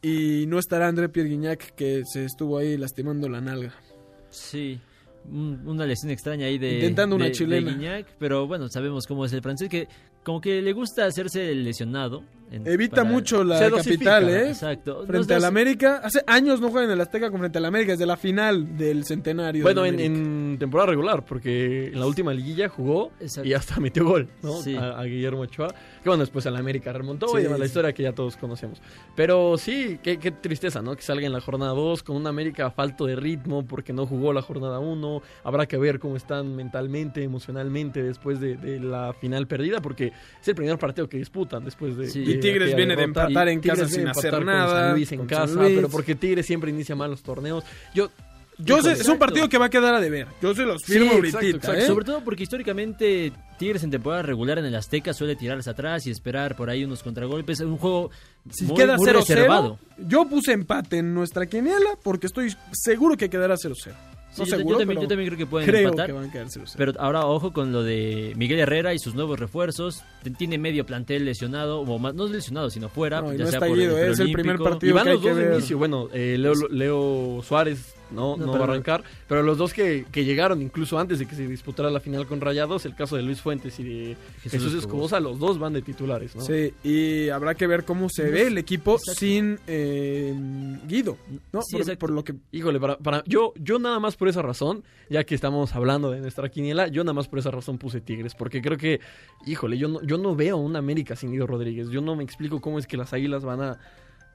y no estará André Pierre Guignac, que se estuvo ahí lastimando la nalga. Sí, un- una lesión extraña ahí de, Intentando una de- chilena. de Guiñac, pero bueno, sabemos cómo es el francés, que como que le gusta hacerse lesionado. en- Evita para- mucho la Se dosifica, capital, ¿eh? Exacto. Frente Los al dos- América, hace años no juegan en el Azteca con frente al América, desde la final del centenario. Bueno, del en, América. en temporada regular, porque en la última liguilla jugó Exacto. y hasta metió gol, ¿no? Sí. A, a Guillermo Ochoa. Que bueno, después al América remontó Sí, y demás, la sí. historia que ya todos conocemos. Pero sí, qué, qué tristeza, ¿no? Que salga en la jornada dos con un América falto de ritmo porque no jugó la jornada uno. Habrá que ver cómo están mentalmente, emocionalmente después de, de la final perdida, porque es el primer partido que disputan después de. Sí. de Y Tigres aquella viene de derrota. empatar Y en Tigres casa viene sin de hacer empatar con nada, San Luis en con casa, San Luis. pero porque Tigres siempre inicia mal los torneos. Yo. Yo sé, Híjole, es un partido que va a quedar a deber. Yo se los firmo Sí, ahorita, exacto, exacto. ¿eh? Sobre todo porque históricamente Tigres en temporada regular en el Azteca suele tirarse atrás y esperar por ahí unos contragolpes. Es un juego Si muy, queda muy cero reservado. cero, yo puse empate en nuestra quiniela porque estoy seguro que quedará cero cero. Sí, No yo, seguro, yo también, pero yo también creo que pueden creo empatar. que van a quedar cero cero. Pero ahora ojo con lo de Miguel Herrera y sus nuevos refuerzos. Tiene medio plantel lesionado, o más, no lesionado, sino fuera. No, y ya no sea está por Guido, el es el primer preolímpico. partido. Y van que hay los dos que de ver. inicio. Bueno, eh, Leo, Leo Suárez no, No, no, pero- va a arrancar, pero los dos que, que llegaron incluso antes de que se disputara la final con Rayados, el caso de Luis Fuentes y de Jesús Jesús, Escobosa. Escobosa, los dos van de titulares, ¿no? Sí, y habrá que ver cómo se ve el equipo Exacto. sin eh, Guido, ¿no? Sí, por, exacto. por lo que Híjole, para, para yo, yo nada más por esa razón, ya que estamos hablando de nuestra quiniela, yo nada más por esa razón puse Tigres, porque creo que, híjole, yo no, yo no veo un América sin Guido Rodríguez, yo no me explico cómo es que las Águilas van a...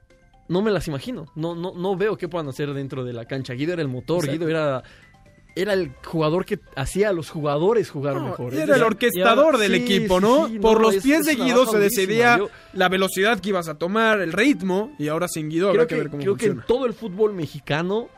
No me las imagino, no, no, no veo qué puedan hacer dentro de la cancha. Guido era el motor, Exacto. Guido era... Era el jugador que hacía a los jugadores jugar No, mejor. era Es el decir, orquestador y del ahora- equipo, sí, ¿no? sí, sí, Por no, los es- pies es de una Guido baja se durísima. decidía Yo la velocidad que ibas a tomar, el ritmo, y ahora sin Guido habrá creo que, que, ver cómo creo que funciona. en todo el fútbol mexicano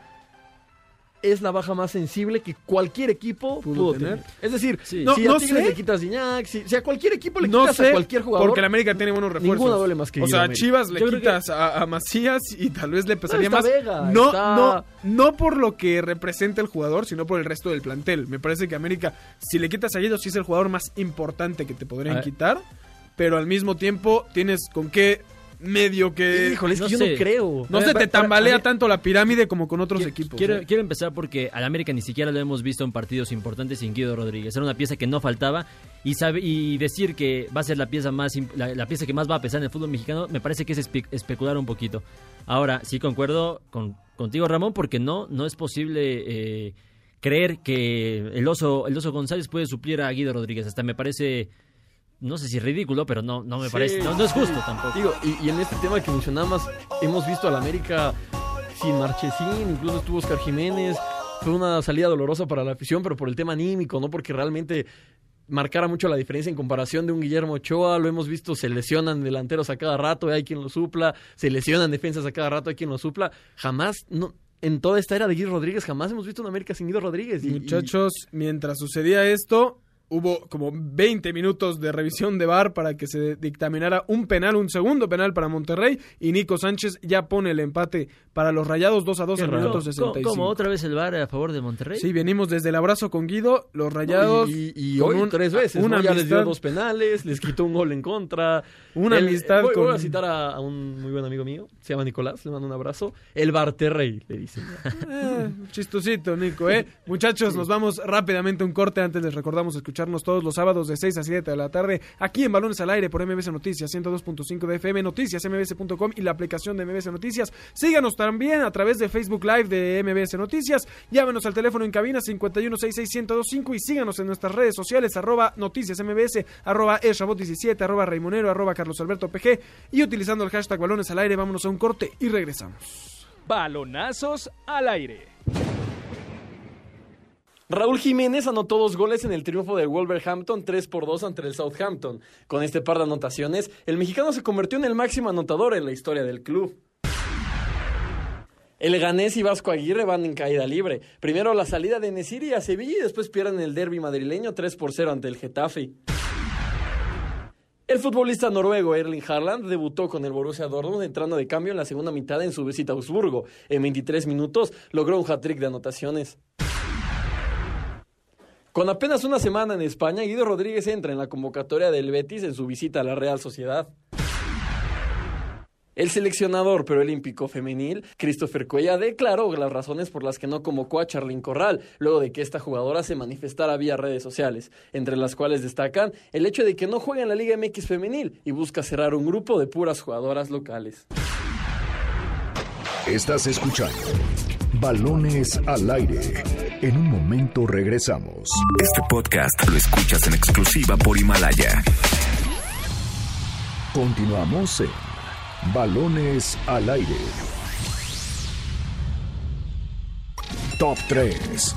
es la baja más sensible que cualquier equipo Pudo pudo, tener. tener. Es decir, Sí. No, si no a Tigres sé. le quitas a Gignac, si, si a cualquier equipo le No quitas sé, a cualquier jugador, porque el América tiene buenos refuerzos. ninguna duele más que O Guido sea, a América. Chivas le Yo creo quitas a, a Macías y tal vez le pesaría está más. Vega, no, está- no, no por lo que representa el jugador, sino por el resto del plantel. Me parece que América, si le quitas a Guido, sí es el jugador más importante que te podrían A ver. quitar, pero al mismo tiempo tienes con qué medio que Híjole, es que no yo sé. no creo. no Eh, se para- te tambalea para- tanto la pirámide como con otros Qui- equipos. Quiero, ¿eh? quiero empezar porque al América ni siquiera lo hemos visto en partidos importantes sin Guido Rodríguez. Era una pieza que no faltaba y sabe y decir que va a ser la pieza más imp- la, la pieza que más va a pesar en el fútbol mexicano me parece que es espe- especular un poquito. Ahora sí concuerdo con, contigo Ramón porque no no es posible eh, creer que el oso el oso González puede suplir a Guido Rodríguez. Hasta me parece no sé si ridículo, pero no no me Sí. parece no, no es justo tampoco. Digo, y, y en este tema que mencionabas, hemos visto al América sin Marchesín, incluso estuvo Oscar Jiménez. Fue una salida dolorosa para la afición, pero por el tema anímico, no porque realmente marcara mucho la diferencia en comparación de un Guillermo Ochoa. Lo hemos visto, se lesionan delanteros a cada rato, hay quien lo supla, se lesionan defensas a cada rato, hay quien lo supla. Jamás, no, en toda esta era de Guido Rodríguez, jamás hemos visto un América sin Guido Rodríguez. Y- y- Muchachos, mientras sucedía esto, hubo como veinte minutos de revisión de V A R para que se dictaminara un penal, un segundo penal para Monterrey, y Nico Sánchez ya pone el empate para los Rayados dos a dos Qué al raro. minuto ¿Cómo, sesenta y cinco. cómo otra vez el V A R a favor de Monterrey? Sí, venimos desde el abrazo con Guido, los Rayados. Y, y con hoy un- tres veces, una ¿no? Ya les dio amistad. dos penales, les quitó un gol en contra. Una El- amistad voy, con- voy a citar a, a un muy buen amigo mío, se llama Nicolás, le mando un abrazo. El Barterrey, le dicen. Eh, chistosito, Nico, ¿eh? Muchachos, nos vamos rápidamente a un corte. Antes les recordamos escuchar escucharnos todos los sábados de seis a siete de la tarde aquí en Balones al Aire por M B S Noticias ciento dos punto cinco de F M, noticias m b s punto com y la aplicación de M B S Noticias. Síganos también a través de Facebook Live de M B S Noticias. Llámenos al teléfono en cabina cincuenta y uno sesenta y seis ciento veinticinco y síganos en nuestras redes sociales, arroba noticias mbs, arroba eshabot diecisiete, arroba raimonero, arroba carlos alberto pg y utilizando el hashtag Balones al Aire. Vámonos a un corte y regresamos. Balonazos al aire. Raúl Jiménez anotó dos goles en el triunfo del Wolverhampton tres por dos ante el Southampton. Con este par de anotaciones, el mexicano se convirtió en el máximo anotador en la historia del club. El Leganés y Vasco Aguirre van en caída libre. Primero la salida de Nesiri a Sevilla y después pierden el derbi madrileño tres por cero ante el Getafe. El futbolista noruego Erling Haaland debutó con el Borussia Dortmund entrando de cambio en la segunda mitad en su visita a Augsburgo. En veintitrés minutos logró un hat-trick de anotaciones. Con apenas una semana en España, Guido Rodríguez entra en la convocatoria del Betis en su visita a la Real Sociedad. El seleccionador preolímpico femenil, Christopher Cuella, declaró las razones por las que no convocó a Charlyn Corral, luego de que esta jugadora se manifestara vía redes sociales, entre las cuales destacan el hecho de que no juega en la Liga M X femenil y busca cerrar un grupo de puras jugadoras locales. Estás escuchando Balones al Aire. En un momento regresamos. Este podcast lo escuchas en exclusiva por Himalaya. Continuamos en Balones al Aire. Top tres.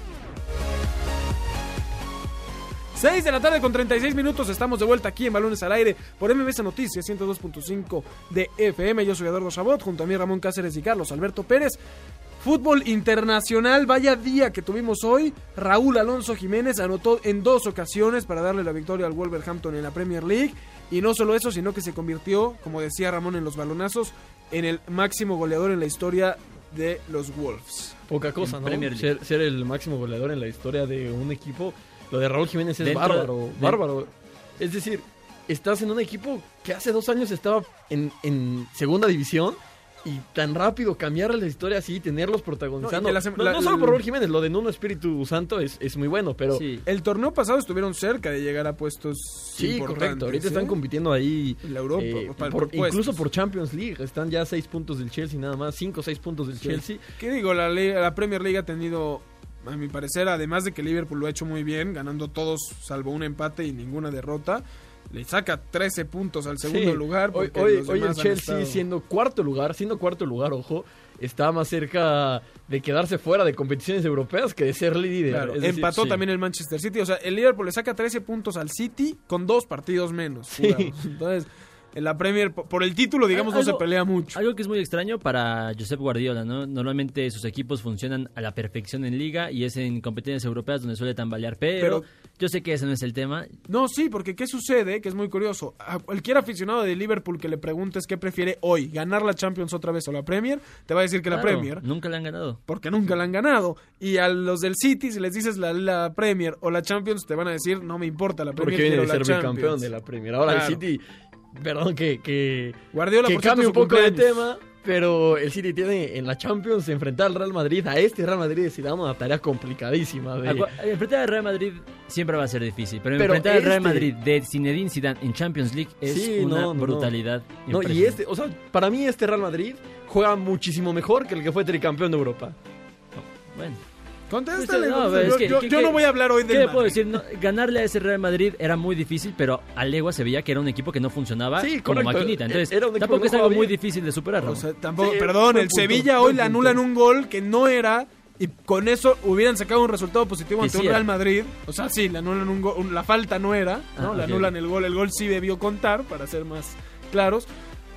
seis de la tarde con treinta y seis minutos, estamos de vuelta aquí en Balones al Aire por M B S Noticias ciento dos punto cinco de F M. Yo soy Eduardo Chabot, junto a mí Ramón Cáceres y Carlos Alberto Pérez. Fútbol internacional, vaya día que tuvimos hoy. Raúl Alonso Jiménez anotó en dos ocasiones para darle la victoria al Wolverhampton en la Premier League. Y no solo eso, sino que se convirtió, como decía Ramón en los balonazos, en el máximo goleador en la historia de los Wolves. Poca cosa, ¿no? Ser, ser el máximo goleador en la historia de un equipo. Lo de Raúl Jiménez es Dentro bárbaro, de... bárbaro. Es decir, estás en un equipo que hace dos años estaba en, en segunda división y tan rápido cambiar la historia así, tenerlos protagonizando. No, la, no, la, no solo por Raúl Jiménez, lo de Nuno Espíritu Santo es, es muy bueno, pero... Sí. El torneo pasado estuvieron cerca de llegar a puestos sí, importantes. Correcto. Ahorita ¿sí? están compitiendo ahí... En la Europa. Eh, por, por, por incluso por Champions League. Están ya seis puntos del Chelsea nada más, cinco o seis puntos del sí. Chelsea. ¿Qué digo? La, la Premier League ha tenido... A mi parecer, además de que Liverpool lo ha hecho muy bien, ganando todos salvo un empate y ninguna derrota, le saca trece puntos al segundo sí. lugar. Hoy, hoy, hoy el Chelsea siendo cuarto lugar, siendo cuarto lugar, ojo, está más cerca de quedarse fuera de competiciones europeas que de ser líder. Claro, es decir, empató sí. también el Manchester City, o sea, el Liverpool le saca trece puntos al City con dos partidos menos. Sí. Entonces... En la Premier, por el título, digamos, algo, no se pelea mucho. Algo que es muy extraño para Josep Guardiola, ¿no? Normalmente sus equipos funcionan a la perfección en Liga y es en competencias europeas donde suele tambalear, pero, pero yo sé que ese no es el tema. No, sí, porque ¿qué sucede? Que es muy curioso. A cualquier aficionado de Liverpool que le preguntes qué prefiere hoy, ganar la Champions otra vez o la Premier, te va a decir que claro, la Premier. Nunca la han ganado. Porque nunca la han ganado. Y a los del City, si les dices la, la Premier o la Champions, te van a decir, no me importa la Premier. Porque viene de ser campeón de la Premier. Ahora claro. el City... Perdón que, que, Guardiola, que por cambie un poco cumpleaños. de tema, pero el City tiene en la Champions enfrentar al Real Madrid, a este Real Madrid de Zidane, una tarea complicadísima. De... Enfrentar al Real Madrid siempre va a ser difícil, pero, pero enfrentar este... al Real Madrid de Zinedine Zidane en Champions League es sí, una no, no, brutalidad. No, y este, o sea, para mí este Real Madrid juega muchísimo mejor que el que fue tricampeón de Europa. No, bueno. Contéstale, no, yo, es que, yo, que, yo no voy a hablar hoy del ¿qué Madrid. puedo decir? No, ganarle a ese Real Madrid era muy difícil, pero a legua se veía que era un equipo que no funcionaba sí, como correcto. maquinita. Entonces, tampoco es algo muy difícil de superar. ¿no? O sea, tampoco, sí, perdón, el punto, Sevilla hoy le anulan un gol que no era y con eso hubieran sacado un resultado positivo ante un Real Madrid. O sea, sí, le anulan un gol, la falta no era, ¿no? Ah, le okay. anulan el gol, el gol sí debió contar, para ser más claros.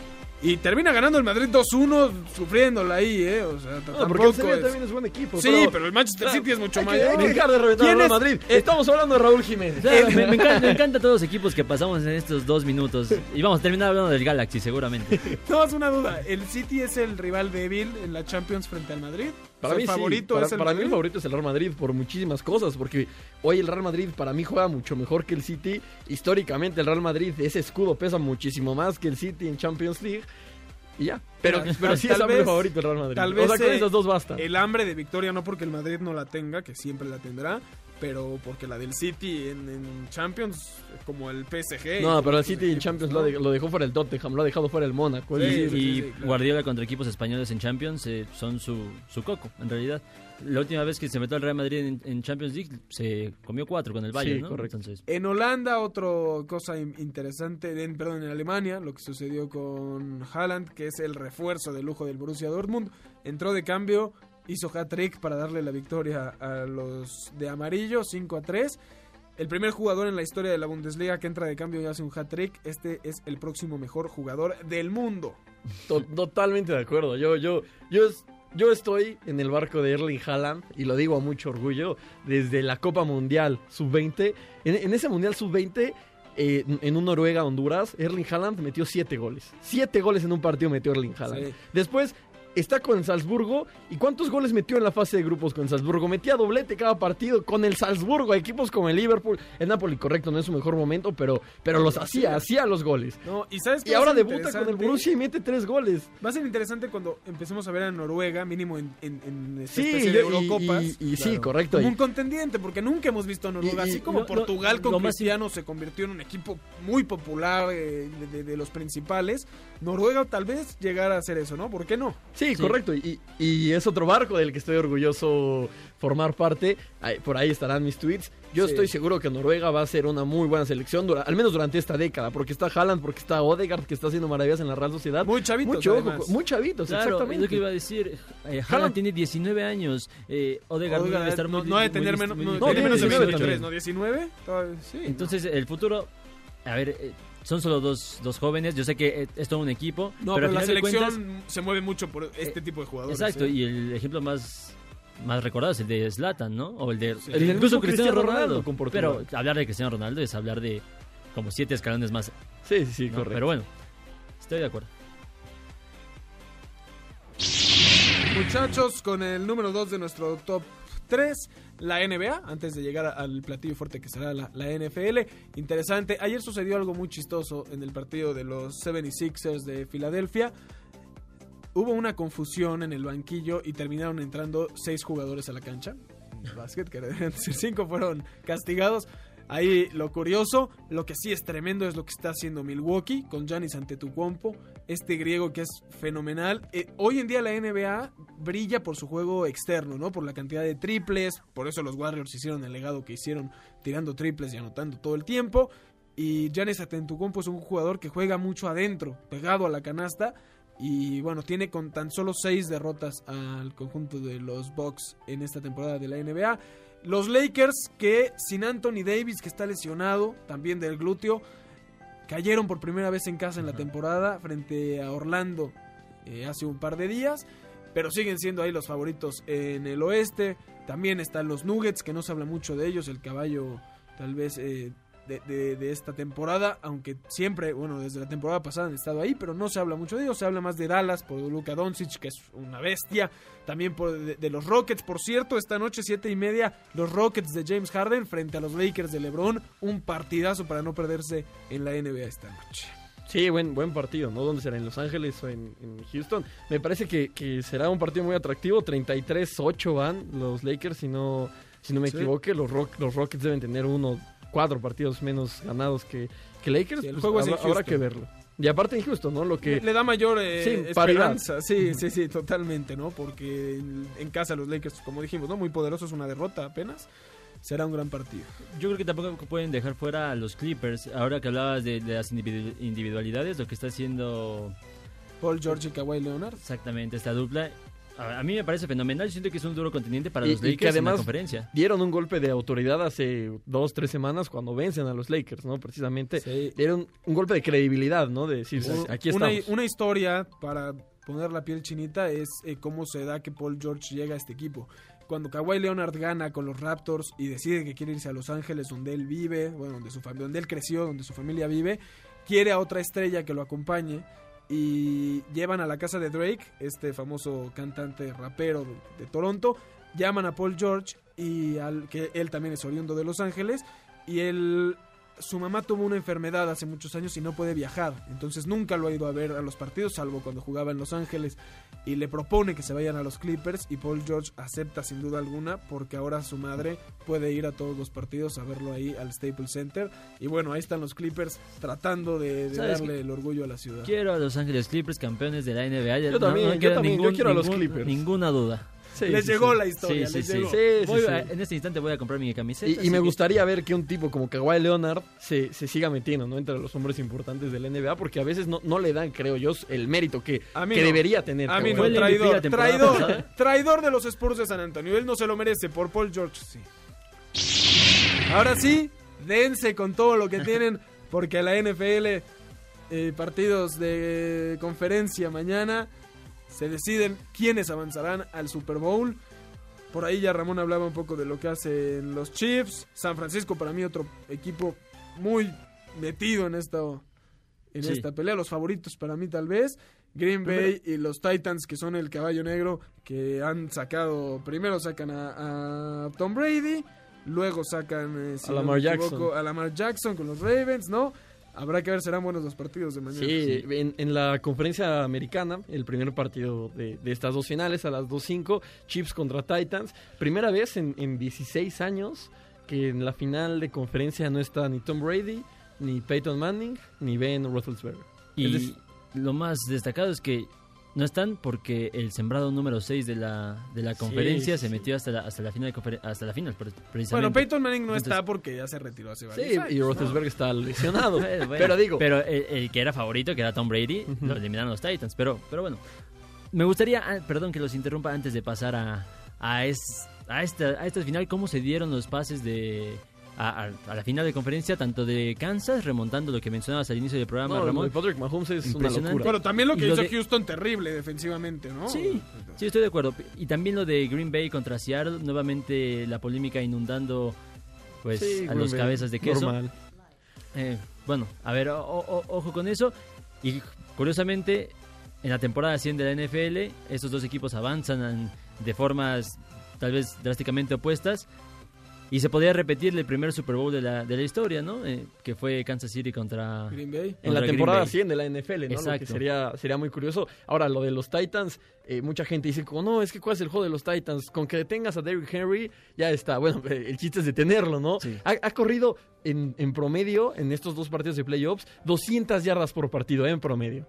Y termina ganando el Madrid dos uno, sufriéndola ahí, ¿eh? O sea, no, porque el Sevilla es... también es buen equipo. Sí, pero, pero el Manchester City es mucho mayor. Hay que dejar de reventar al Real Madrid. Estamos hablando de Raúl Jiménez. Claro, me, me, encanta, me encanta todos los equipos que pasamos en estos dos minutos. Y vamos a terminar hablando del Galaxy, seguramente. No, es una duda. ¿El City es el rival débil en la Champions frente al Madrid? Para, o sea, mí, el favorito sí. para, es el para Madrid? mí el favorito es el Real Madrid por muchísimas cosas, porque hoy el Real Madrid para mí juega mucho mejor que el City. Históricamente el Real Madrid, ese escudo pesa muchísimo más que el City en Champions League. Y ya, pero, pero, pero sí es el favorito el Real Madrid. Tal vez o sea, con esos dos basta. El hambre de victoria, no porque el Madrid no la tenga, que siempre la tendrá, pero porque la del City en, en Champions, como el P S G. No, pero el City en Champions, ¿no? lo, de, lo dejó fuera el Tottenham, lo ha dejado fuera el Mónaco. Sí, y sí, y sí, sí, claro. Guardiola contra equipos españoles en Champions eh, son su, su coco, en realidad. La última vez que se metió al Real Madrid en, en Champions League se comió cuatro con el Bayern, sí, ¿no? Correcto. Entonces, en Holanda, otra cosa interesante, en, perdón, en Alemania, lo que sucedió con Haaland, que es el refuerzo de lujo del Borussia Dortmund, entró de cambio, hizo hat-trick para darle la victoria a los de amarillo, cinco a tres. El primer jugador en la historia de la Bundesliga que entra de cambio y hace un hat-trick. Este es el próximo mejor jugador del mundo. To- totalmente de acuerdo. Yo, yo, yo, yo estoy en el barco de Erling Haaland y lo digo a mucho orgullo. Desde la Copa Mundial sub veinte, en, en ese Mundial sub veinte, eh, en un Noruega-Honduras, Erling Haaland metió siete goles. Siete goles en un partido metió Erling Haaland. Sí. Después está con el Salzburgo. ¿Y cuántos goles metió en la fase de grupos con el Salzburgo? Metía doblete cada partido con el Salzburgo. Equipos como el Liverpool. El Napoli, correcto, no es su mejor momento, pero, pero los hacía, hacía los goles. No, y sabes qué Y va a ahora ser debuta con el interesante? Borussia y mete tres goles. Va a ser interesante cuando empecemos a ver a Noruega, mínimo en, en, en esta Sí, especie yo- de y- Eurocopas. y- y sí, correcto. Como Y- un contendiente, porque nunca hemos visto a Noruega. Y- y Así como lo- Portugal lo- con lo más Cristiano se convirtió en un equipo muy popular eh, de, de- de los principales. Noruega tal vez llegara a hacer eso, ¿no? ¿Por qué no? Sí, Sí. correcto. Y, y es otro barco del que estoy orgulloso formar parte. Ahí- por ahí estarán mis tweets. Yo Sí. estoy seguro que Noruega va a ser una muy buena selección, dura- al menos durante esta década, porque está Haaland, porque está Odegaard, que está haciendo maravillas en la Real Sociedad. Muy chavitos, Mucho ojo, además. muy chavitos, claro, es exactamente. lo que iba a decir. Eh, Haaland Haaland- tiene diecinueve años. Eh, Odegaard Oiga, debe estar no, muy no ha de muy tener dist- menos, muy no, dist- No, tiene tiene menos de diecinueve veintitrés, también. ¿no? ¿diecinueve? Todavía- sí, Entonces, el futuro. A ver, eh, son solo dos, dos jóvenes. Yo sé que eh, es todo un equipo. no, pero, pero, al la final de selección cuentas, se mueve mucho por este eh, tipo de jugadores. exacto, ¿eh? y el ejemplo más, más recordado es el de Zlatan, ¿no? O el de. Sí. El del incluso mismo Cristiano Cristiano Ronaldo. Ronaldo con Portugal. Pero hablar de Cristiano Ronaldo es hablar de como siete escalones más. Sí, sí, sí, ¿no? correcto. Pero bueno, estoy de acuerdo. Muchachos, con el número dos de nuestro top tres, la N B A, antes de llegar al platillo fuerte que será la, la N F L. Interesante, ayer sucedió algo muy chistoso en el partido de los setenta y seis ers de Filadelfia. Hubo una confusión en el banquillo y terminaron entrando seis jugadores a la cancha. En básquet, que deberían ser cinco, fueron castigados. Ahí lo curioso, lo que sí es tremendo es lo que está haciendo Milwaukee con Giannis Antetokounmpo, este griego que es fenomenal. Eh, hoy en día la N B A brilla por su juego externo, ¿no? Por la cantidad de triples, por eso los Warriors hicieron el legado que hicieron tirando triples y anotando todo el tiempo. Y Giannis Antetokounmpo es un jugador que juega mucho adentro, pegado a la canasta. Y bueno, tiene con tan solo seis derrotas al conjunto de los Bucks en esta temporada de la N B A. Los Lakers, que sin Anthony Davis, que está lesionado también del glúteo, cayeron por primera vez en casa en la temporada frente a Orlando eh, hace un par de días, pero siguen siendo ahí los favoritos en el oeste. También están los Nuggets, que no se habla mucho de ellos, el caballo tal vez eh, de, de, de esta temporada, aunque siempre, bueno, desde la temporada pasada han estado ahí, pero no se habla mucho de ellos. Se habla más de Dallas por Luka Doncic, que es una bestia. También por, de, de los Rockets, por cierto, esta noche siete y media, los Rockets de James Harden frente a los Lakers de LeBron. Un partidazo para no perderse en la N B A esta noche. Sí, buen, buen partido, ¿no? ¿Dónde será? ¿En Los Ángeles o en, en Houston? Me parece que, que será un partido muy atractivo. treinta y tres ocho van los Lakers, si no, si no me Sí. equivoque. Los, Rock, los Rockets deben tener uno, cuatro partidos menos ganados que, que Lakers. Sí, el Pues juego es en habrá, habrá Houston. que verlo. Y aparte en Houston, ¿no? Lo que... Le, le da mayor eh, Sí, paridad. esperanza. Sí, sí, sí, totalmente, ¿no? Porque en, en casa los Lakers, como dijimos, ¿no? Muy poderosos, una derrota apenas. Será un gran partido. Yo creo que tampoco pueden dejar fuera a los Clippers. Ahora que hablabas de, de las individu- individualidades, lo que está haciendo Paul George y Kawhi Leonard. exactamente esta dupla, a, a mí me parece fenomenal. Yo siento que es un duro contendiente para Y- los y que Lakers en además la conferencia. Dieron un golpe de autoridad hace dos, tres semanas cuando vencen a los Lakers, ¿no? Precisamente. Sí. Dieron un golpe de credibilidad, ¿no? De decir, Un- aquí una, estamos. una historia para poner la piel chinita es eh, cómo se da que Paul George llega a este equipo. Cuando Kawhi Leonard gana con los Raptors y decide que quiere irse a Los Ángeles, donde él vive, bueno, donde, su fam- donde él creció, donde su familia vive, quiere a otra estrella que lo acompañe y llevan a la casa de Drake, este famoso cantante rapero de, de Toronto, llaman a Paul George y al que él también es oriundo de Los Ángeles y él su mamá tuvo una enfermedad hace muchos años y no puede viajar, entonces nunca lo ha ido a ver a los partidos, salvo cuando jugaba en Los Ángeles, y le propone que se vayan a los Clippers, y Paul George acepta sin duda alguna, porque ahora su madre puede ir a todos los partidos a verlo ahí al Staples Center, y bueno, ahí están los Clippers tratando de, de darle el orgullo a la ciudad. Quiero a Los Ángeles Clippers campeones de la N B A. Yo también, no, no yo, también ningún, yo quiero a los ningún, Clippers. Ninguna duda. Sí, les sí, llegó sí. la historia, sí, les sí, llegó. Sí, sí, voy sí, a, sí. En este instante voy a comprar mi camiseta. Y, y me que... gustaría ver que un tipo como Kawhi Leonard se, se siga metiendo, ¿no? Entre los hombres importantes de la N B A, porque a veces no, no le dan, creo yo, el mérito que, que no. debería tener. A mí Kawhi. no, traidor, traidor, traidor de los Spurs de San Antonio. Él no se lo merece, por Paul George, sí. Ahora sí, dense con todo lo que tienen, porque la N F L, eh, partidos de conferencia mañana, se deciden quiénes avanzarán al Super Bowl. Por ahí ya Ramón hablaba un poco de lo que hacen los Chiefs. San Francisco, para mí, otro equipo muy metido en esta, en sí. esta pelea. Los favoritos para mí, tal vez. Green Bay primero. Y los Titans, que son el caballo negro, que han sacado... Primero sacan a, a Tom Brady, luego sacan, eh, si a, no Lamar me equivoco, Jackson. a Lamar Jackson con los Ravens, ¿no? Habrá que ver, serán buenos los partidos de mañana. Sí, sí. En, en la conferencia americana, el primer partido de, de estas dos finales, a las dos cinco, Chiefs contra Titans. Primera vez en, en dieciséis años que en la final de conferencia no está ni Tom Brady, ni Peyton Manning, ni Ben Roethlisberger. Y es lo más destacado es que no están porque el sembrado número seis de la de la conferencia sí, se sí. metió hasta la hasta la final de confer- hasta la final precisamente. Bueno, Peyton Manning no Entonces, está porque ya se retiró hace varios sí, años. Y Roethlisberger ¿no? está lesionado. bueno, bueno, pero digo, pero el, el que era favorito, que era Tom Brady, uh-huh. lo eliminaron los Titans, pero pero bueno. Me gustaría, ah, perdón que los interrumpa antes de pasar a a es a esta a esta final, cómo se dieron los pases de A, a, a la final de conferencia, tanto de Kansas, remontando lo que mencionabas al inicio del programa, no, Ramón. Lo de Patrick Mahomes es una locura. Pero también lo que hizo de... Houston, terrible defensivamente, ¿no? Sí, sí, estoy de acuerdo. Y también lo de Green Bay contra Seattle, nuevamente la polémica inundando pues sí, a los Bay. cabezas de queso. Normal. Eh, bueno, a ver, o, o, ojo con eso. Y curiosamente, en la temporada cien de la N F L, estos dos equipos avanzan de formas tal vez drásticamente opuestas. Y se podría repetir el primer Super Bowl de la, de la historia, ¿no? Eh, que fue Kansas City contra Green Bay. En la temporada cien de la N F L, ¿no? Exacto. Lo que sería, sería muy curioso. Ahora, lo de los Titans, eh, mucha gente dice, como, no, es que ¿cuál es el juego de los Titans? Con que detengas a Derrick Henry, ya está. Bueno, el chiste es detenerlo, ¿no? Sí. Ha, ha corrido en, en promedio, en estos dos partidos de playoffs, doscientas yardas por partido, ¿eh? En promedio.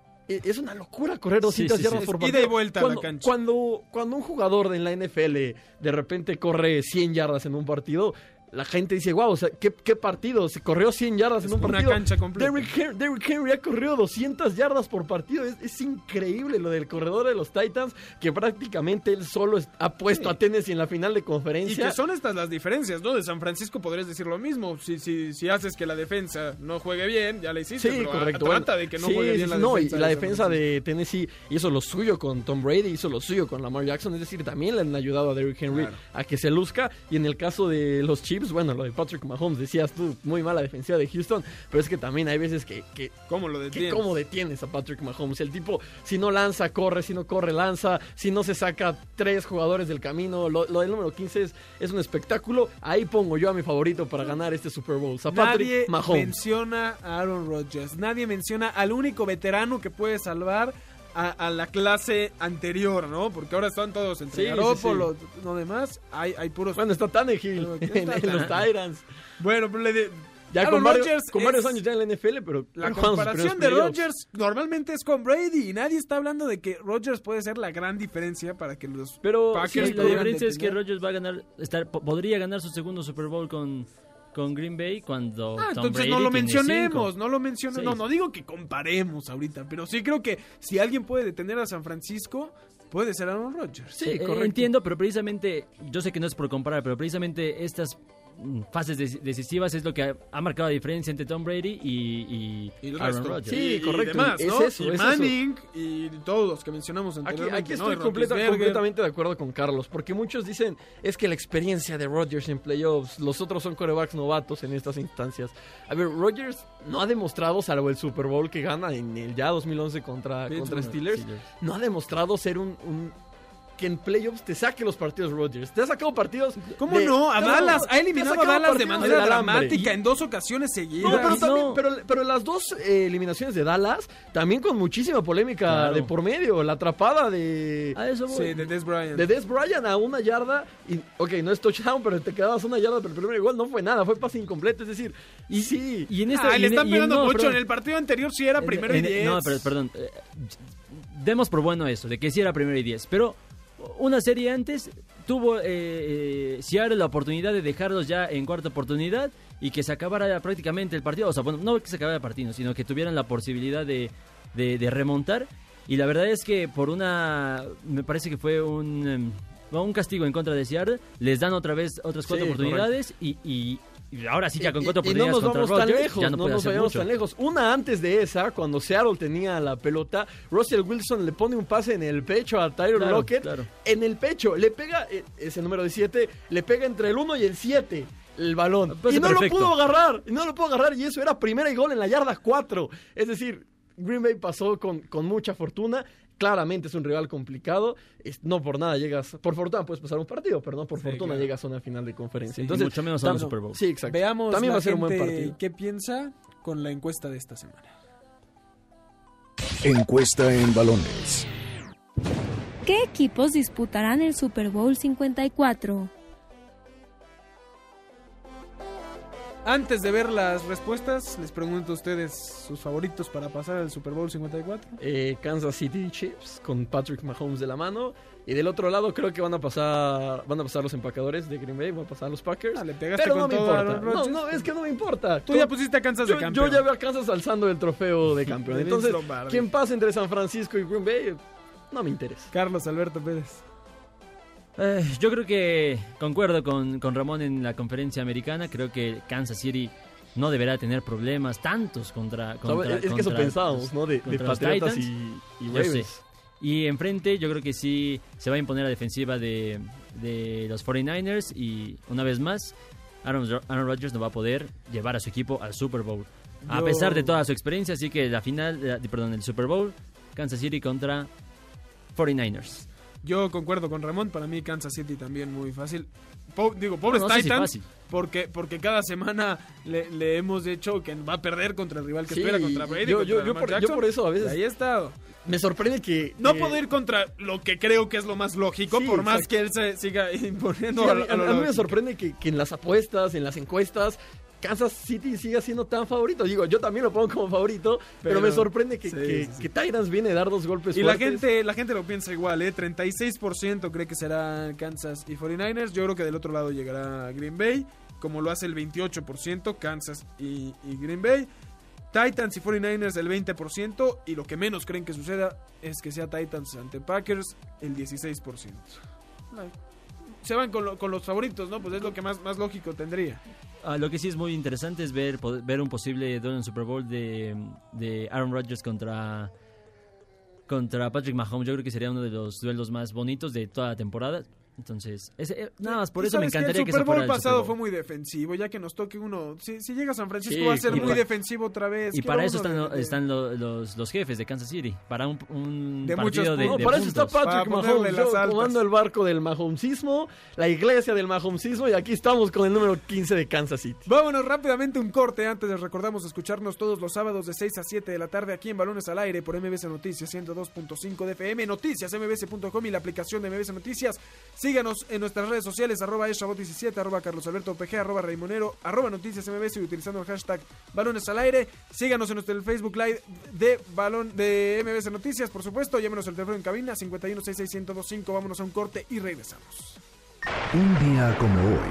Es una locura correr doscientas sí, sí, yardas sí. por partido. Ida y vuelta cuando, a la cancha. Cuando, cuando un jugador en la N F L de repente corre cien yardas en un partido, la gente dice, wow, o sea, ¿qué, qué partido? Se corrió cien yardas es en un una partido. Cancha completa. Derrick Henry, Derrick Henry ha corrido doscientas yardas por partido. Es, es increíble lo del corredor de los Titans, que prácticamente él solo es, ha puesto sí. a Tennessee en la final de conferencia. Y que son estas las diferencias, ¿no? De San Francisco podrías decir lo mismo. Si, si, si haces que la defensa no juegue bien, ya la hiciste. Sí, pero correcto. A, trata bueno, de que no sí, juegue bien sí, la no, defensa. Y la de defensa de Tennessee hizo lo suyo con Tom Brady, hizo lo suyo con Lamar Jackson. Es decir, también le han ayudado a Derrick Henry claro. a que se luzca. Y en el caso de los Chiefs, bueno, lo de Patrick Mahomes, decías tú, muy mala defensiva de Houston, pero es que también hay veces que, que ¿cómo lo detienes? Que ¿Cómo detienes a Patrick Mahomes? El tipo, si no lanza, corre, si no corre, lanza, si no se saca tres jugadores del camino, lo, lo del número quince es, es un espectáculo. Ahí pongo yo a mi favorito para ganar este Super Bowl, a Patrick Nadie Mahomes. menciona a Aaron Rodgers, nadie menciona al único veterano que puede salvar A, a la clase anterior, ¿no? Porque ahora están todos entre sí, Garoppolo, sí, sí. no demás, hay, hay puros... Bueno, está Tannehill en, en los Tyrants. Bueno, pero le de... Ya con, varios, con varios años ya en la N F L, pero... La comparación de Rodgers normalmente es con Brady y nadie está hablando de que Rodgers puede ser la gran diferencia para que los pero Packers... Sí, la diferencia es que Rodgers va a ganar, estar, podría ganar su segundo Super Bowl con... con Green Bay cuando ah, Tom entonces Brady no lo tiene mencionemos, cinco. no lo mencionemos, sí. no, no digo que comparemos ahorita, pero sí creo que si alguien puede detener a San Francisco, puede ser Aaron Rodgers. Sí, eh, entiendo, pero precisamente, yo sé que no es por comparar, pero precisamente estas fases decisivas es lo que ha, ha marcado la diferencia entre Tom Brady y, y, y Aaron Rodgers. Sí, y, correcto. Y demás, ¿no? Es eso, y es Manning eso. y todos los que mencionamos anteriormente. Aquí, aquí estoy ¿no? completa, completamente de acuerdo con Carlos, porque muchos dicen es que la experiencia de Rodgers en playoffs, los otros son quarterbacks novatos en estas instancias. A ver, Rodgers no ha demostrado, salvo el Super Bowl que gana en el ya dos mil once contra, contra Steelers, Steelers, no ha demostrado ser un... un que en playoffs te saque los partidos Rodgers. Te ha sacado partidos... ¿Cómo de, no? A Dallas. Ha eliminado a Dallas de manera dramática y, en dos ocasiones seguidas. No, pero, también, no. pero, pero las dos eh, eliminaciones de Dallas, también con muchísima polémica claro. de por medio. La atrapada de... A eso voy. Sí, de Dez Bryant. De Dez Bryant a una yarda. Y, ok, no es touchdown, pero te quedabas una yarda, pero el primer gol no fue nada, fue pase incompleto. Es decir, y sí. Y en esta, ah, y le en, están y pegando en, no, mucho. perdón. En el partido anterior sí era primero en, y diez. No, pero perdón. Eh, demos por bueno eso, de que sí era primero y diez. Pero una serie antes tuvo eh, eh, Seattle la oportunidad de dejarlos ya en cuarta oportunidad y que se acabara prácticamente el partido. O sea, bueno, no que se acabara el partido, sino que tuvieran la posibilidad de, de, de remontar. Y la verdad es que por una... Me parece que fue un, un castigo en contra de Seattle. Les dan otra vez otras cuatro sí, oportunidades y... y Y ahora sí, ya con cuatro oportunidades y no nos contra vamos Rodgers, tan lejos, ya no, no puede nos hacer vayamos mucho. tan lejos. Una antes de esa, cuando Seattle tenía la pelota, Russell Wilson le pone un pase en el pecho a Tyler Claro, Lockett. claro. En el pecho, le pega, ese número diecisiete, le pega entre el uno y el siete el balón. Pase y no perfecto. lo pudo agarrar, y no lo pudo agarrar, y eso era primera y gol en la yarda cuatro. Es decir, Green Bay pasó con, con mucha fortuna. Claramente es un rival complicado, es, no por nada llegas, por fortuna puedes pasar un partido, pero no por sí, fortuna claro. llegas a una final de conferencia. Sí, Entonces, mucho menos a un Super Bowl. Sí, exacto. Veamos también la va a ser gente un buen partido. ¿Qué piensa con la encuesta de esta semana? Encuesta en balones. ¿Qué equipos disputarán el Super Bowl cincuenta y cuatro? Antes de ver las respuestas, les pregunto a ustedes sus favoritos para pasar al Super Bowl cincuenta y cuatro. Eh, Kansas City Chiefs con Patrick Mahomes de la mano. Y del otro lado creo que van a pasar van a pasar los empacadores de Green Bay, van a pasar los Packers. Ah, le pegaste pero con no me todo importa. A no, no, es que no me importa. Tú ya pusiste a Kansas yo, de campeón. Yo ya veo a Kansas alzando el trofeo de campeón. De Entonces, Lombardi. quien pase entre San Francisco y Green Bay no me interesa. Carlos Alberto Pérez. Eh, yo creo que concuerdo con, con Ramón en la conferencia americana. Creo que Kansas City no deberá tener problemas tantos contra... contra o sea, es que contra, eso pensábamos, ¿no? De, de Patriotas y, y Ravens. Y enfrente yo creo que sí se va a imponer la defensiva de, de los cuarenta y nueve ers y una vez más Aaron, Aaron Rodgers no va a poder llevar a su equipo al Super Bowl. Yo... A pesar de toda su experiencia, así que la final, la, perdón, el Super Bowl, Kansas City contra cuarenta y nueve ers. Yo concuerdo con Ramón, para mí Kansas City también muy fácil. Po- digo, pobres no, no sé Titans, si porque, porque cada semana le, le hemos dicho que va a perder contra el rival que sí, espera, contra Brady, yo, contra yo, yo, por, yo por eso a veces... Ahí he estado. Me sorprende que... No que... puedo ir contra lo que creo que es lo más lógico, Sí, por más exacto. que él se siga imponiendo. Sí, a, a, mí, a, lo a mí me lógico. sorprende que, que en las apuestas, en las encuestas, Kansas City siga siendo tan favorito. Digo, yo también lo pongo como favorito, pero, pero me sorprende que, sí, que, sí, sí. que Titans viene a dar dos golpes Y la fuertes. gente, la gente lo piensa igual, ¿eh? treinta y seis por ciento cree que será Kansas y cuarenta y nueve ers. Yo creo que del otro lado llegará Green Bay, como lo hace el veintiocho por ciento Kansas y, y Green Bay. Titans y cuarenta y nueve ers el veinte por ciento. Y lo que menos creen que suceda es que sea Titans ante Packers el dieciséis por ciento. Se van con, lo, con los favoritos, ¿no? Pues es lo que más, más lógico tendría. Ah, lo que sí es muy interesante es ver, ver un posible duelo en Super Bowl de, de Aaron Rodgers contra, contra Patrick Mahomes. Yo creo que sería uno de los duelos más bonitos de toda la temporada. Entonces, ese, eh, nada más por eso me encantaría que, que el Super Bowl fuera el pasado Super Bowl. fue muy defensivo, ya que nos toque uno. Si, si llega a San Francisco Sí, va a ser y muy pa- defensivo otra vez. Y Quiero para eso uno están, de- lo- de- están lo- los, los jefes de Kansas City. Para un, un De muchos partido de, puntos. de No, para eso está puntos. Patrick Para ponerle Mahomes, las yo altas. comando el barco del Mahomesismo, la iglesia del Mahomesismo, y aquí estamos con el número quince de Kansas City. Vámonos rápidamente un corte. Antes les recordamos escucharnos todos los sábados de seis a siete de la tarde aquí en Balones al Aire por M B S Noticias ciento dos punto cinco de F M, noticias m b s punto com y la aplicación de M B S Noticias. Síganos en nuestras redes sociales, arroba eshabot diecisiete, arroba carlos alberto pg, arroba raimonero, arroba noticias M B S y utilizando el hashtag Balones al Aire. Síganos en nuestro Facebook Live de Balón de M B S Noticias, por supuesto. Llámenos al teléfono en cabina cincuenta y uno sesenta y seis ciento veinticinco. Vámonos a un corte y regresamos. Un día como hoy.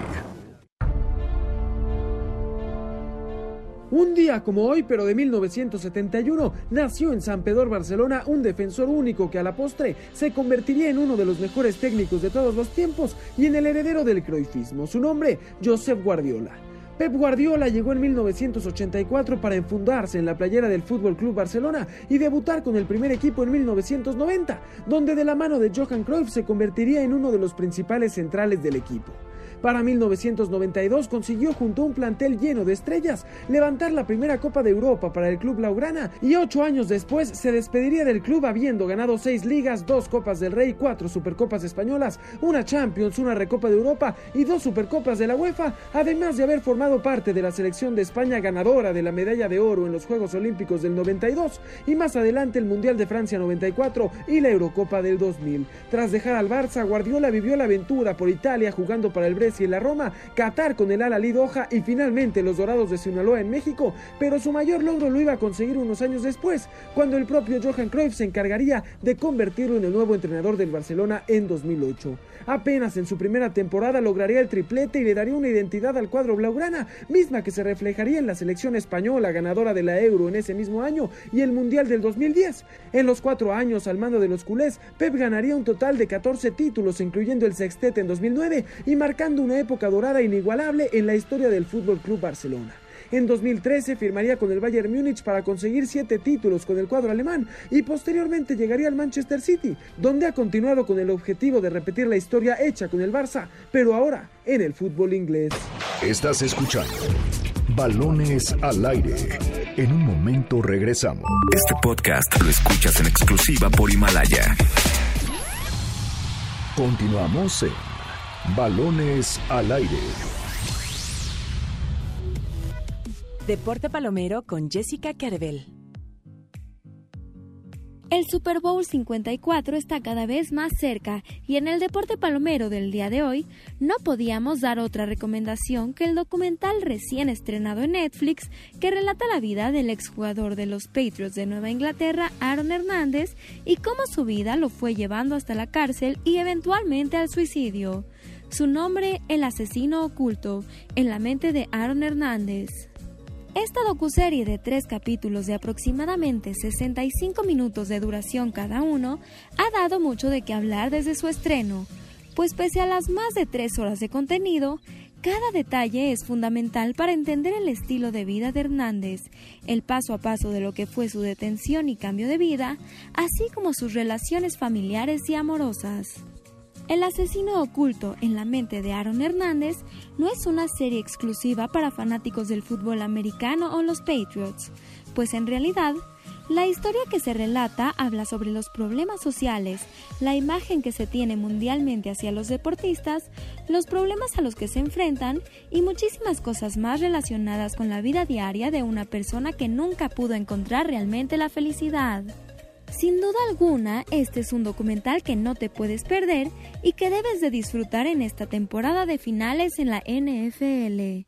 Un día como hoy, pero de mil novecientos setenta y uno, nació en San Pedro, Barcelona, un defensor único que a la postre se convertiría en uno de los mejores técnicos de todos los tiempos y en el heredero del cruyffismo. Su nombre, Josep Guardiola. Pep Guardiola llegó en mil novecientos ochenta y cuatro para enfundarse en la playera del Fútbol Club Barcelona y debutar con el primer equipo en mil novecientos noventa, donde de la mano de Johan Cruyff se convertiría en uno de los principales centrales del equipo. Para mil novecientos noventa y dos consiguió junto a un plantel lleno de estrellas levantar la primera Copa de Europa para el club blaugrana y ocho años después se despediría del club habiendo ganado seis ligas, dos Copas del Rey, cuatro Supercopas españolas, una Champions, una Recopa de Europa y dos Supercopas de la UEFA, además de haber formado parte de la selección de España ganadora de la medalla de oro en los Juegos Olímpicos del noventa y dos y más adelante el Mundial de Francia noventa y cuatro y la Eurocopa del dos mil. Tras dejar al Barça, Guardiola vivió la aventura por Italia jugando para el Brescia y la Roma, Qatar con el Al-Ahly Doha y finalmente los Dorados de Sinaloa en México, pero su mayor logro lo iba a conseguir unos años después, cuando el propio Johan Cruyff se encargaría de convertirlo en el nuevo entrenador del Barcelona en dos mil ocho. Apenas en su primera temporada lograría el triplete y le daría una identidad al cuadro blaugrana, misma que se reflejaría en la selección española ganadora de la Euro en ese mismo año y el Mundial del dos mil diez. En los cuatro años al mando de los culés, Pep ganaría un total de catorce títulos, incluyendo el sextete en dos mil nueve y marcando una época dorada inigualable en la historia del Fútbol Club Barcelona. En dos mil trece firmaría con el Bayern Múnich para conseguir siete títulos con el cuadro alemán y posteriormente llegaría al Manchester City, donde ha continuado con el objetivo de repetir la historia hecha con el Barça, pero ahora en el fútbol inglés. Estás escuchando Balones al Aire. En un momento regresamos. Este podcast lo escuchas en exclusiva por Himalaya. Continuamos en Balones al Aire. Deporte Palomero con Jessica Carvel. El Super Bowl cincuenta y cuatro está cada vez más cerca y en el Deporte Palomero del día de hoy no podíamos dar otra recomendación que el documental recién estrenado en Netflix que relata la vida del exjugador de los Patriots de Nueva Inglaterra, Aaron Hernández, y cómo su vida lo fue llevando hasta la cárcel y eventualmente al suicidio. Su nombre, El asesino oculto, en la mente de Aaron Hernández. Esta docuserie de tres capítulos de aproximadamente sesenta y cinco minutos de duración cada uno ha dado mucho de qué hablar desde su estreno, pues pese a las más de tres horas de contenido, cada detalle es fundamental para entender el estilo de vida de Hernández, el paso a paso de lo que fue su detención y cambio de vida, así como sus relaciones familiares y amorosas. El asesino oculto en la mente de Aaron Hernández no es una serie exclusiva para fanáticos del fútbol americano o los Patriots, pues en realidad, la historia que se relata habla sobre los problemas sociales, la imagen que se tiene mundialmente hacia los deportistas, los problemas a los que se enfrentan y muchísimas cosas más relacionadas con la vida diaria de una persona que nunca pudo encontrar realmente la felicidad. Sin duda alguna, este es un documental que no te puedes perder y que debes de disfrutar en esta temporada de finales en la N F L.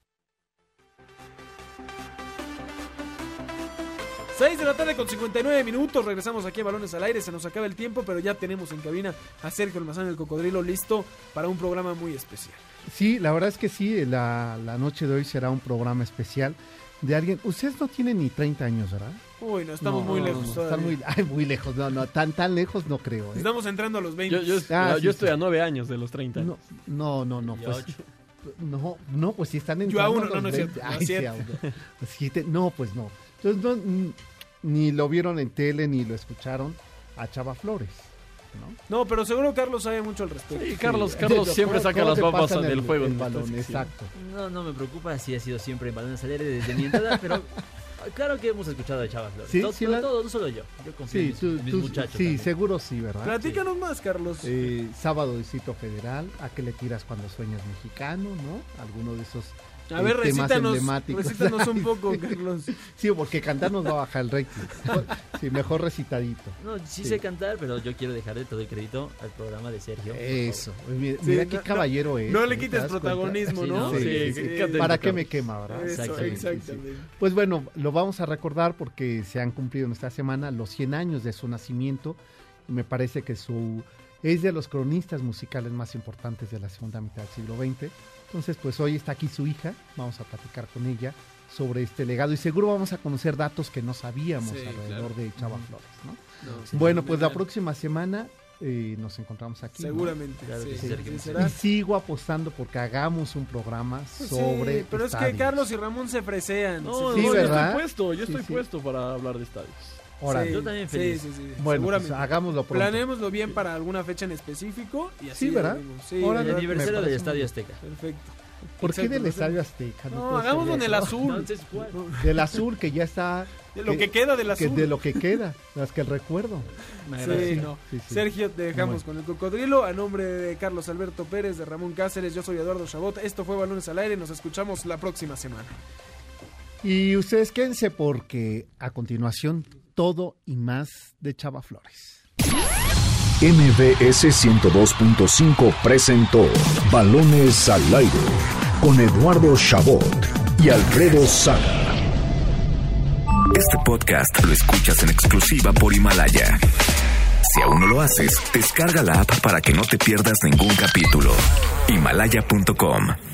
seis de la tarde con cincuenta y nueve minutos, regresamos aquí a Balones al Aire, se nos acaba el tiempo, pero ya tenemos en cabina a Sergio Almazán, el Cocodrilo, listo para un programa muy especial. Sí, la verdad es que sí, la, la noche de hoy será un programa especial de alguien, ustedes no tienen ni treinta años, ¿verdad? Uy, no, estamos no, muy no, lejos no, todavía. Están muy, ay, muy lejos, no, no, tan, tan lejos no creo. ¿eh? Estamos entrando a los veinte. Yo, yo, Ah, yo sí, estoy sí. a nueve años de los treinta. No, no, no, no, pues, no, no, pues si están Yo entrando a uno, los no, no es veinte. cierto, no Ay, es sí, cierto. a uno. Siete, no, pues no. Entonces, no, n- ni lo vieron en tele, ni lo escucharon a Chava Flores, ¿no? No, pero seguro Carlos sabe mucho al respecto. Sí, Carlos, Sí, Carlos ¿cómo- siempre saca cómo las se papas pasan del el- juego. el en esta balón, sección. exacto. No, no me preocupa, sí ha sido siempre en Balones al Aire desde mi entrada, pero claro que hemos escuchado de Chava Flores. Sí, todo, sí, todo, la- todo, no solo yo. Yo confío Sí, en mis, tú, mis tú- muchachos. sí, también. seguro sí, ¿verdad? Platícanos más, Carlos. Eh, sábado Distrito Federal, ¿a qué le tiras cuando sueñas mexicano, no? Alguno de esos A eh, ver, temas recítanos, emblemáticos. recítanos un poco, Carlos. Sí, porque cantar nos va a bajar el rating. Sí, mejor recitadito. No, sí, Sí. sé cantar, pero yo quiero dejarle todo el crédito al programa de Sergio. por Eso. favor. Mira, Sí, mira no, qué no, caballero es. no le ¿te quites das cuenta? protagonismo, Sí, ¿no? no, Sí, sí, sí, sí. sí. ¿Para qué me quema, verdad? Eso, Exactamente. exactamente. Pues bueno, lo vamos a recordar porque se han cumplido en esta semana los cien años de su nacimiento y me parece que su es de los cronistas musicales más importantes de la segunda mitad del siglo veinte. Entonces, pues hoy está aquí su hija, vamos a platicar con ella sobre este legado y seguro vamos a conocer datos que no sabíamos Sí, alrededor claro. de Chava Flores, ¿no? No, sí, Bueno, pues la claro. próxima semana eh, nos encontramos aquí, ¿no? Seguramente. Claro que sí, sí, sí, Sergio. sí, será. Y sigo apostando porque hagamos un programa Pues sobre sí, pero es que estadios. Carlos y Ramón se fresean. No, Sí, no, yo ¿verdad? estoy puesto, yo Sí, estoy sí. puesto para hablar de estadios. Ahora, yo también feliz. Sí, sí, sí. Bueno, seguramente. pues hagámoslo pronto. Planeémoslo bien para alguna fecha en específico y así. Sí, ¿verdad? Sí, Ahora, El ¿verdad? aniversario me del parece Estadio muy- Azteca. Perfecto. ¿Por qué Exacto, del no sé. Estadio Azteca? No, puede hagámoslo ser en el eso. azul. Entonces, ¿cuál? Del azul que ya está. De lo que queda del que azul. de lo que queda, más que el recuerdo. Sí, no. Sí, sí. Sergio, te dejamos Bueno. con el cocodrilo. A nombre de Carlos Alberto Pérez, de Ramón Cáceres, yo soy Eduardo Chabot. Esto fue Balones al Aire. Nos escuchamos la próxima semana. Y ustedes quédense porque a continuación todo y más de Chava Flores. M B S ciento dos punto cinco presentó Balones al Aire con Eduardo Chabot y Alfredo Saga. Este podcast lo escuchas en exclusiva por Himalaya. Si aún no lo haces, descarga la app para que no te pierdas ningún capítulo. Himalaya punto com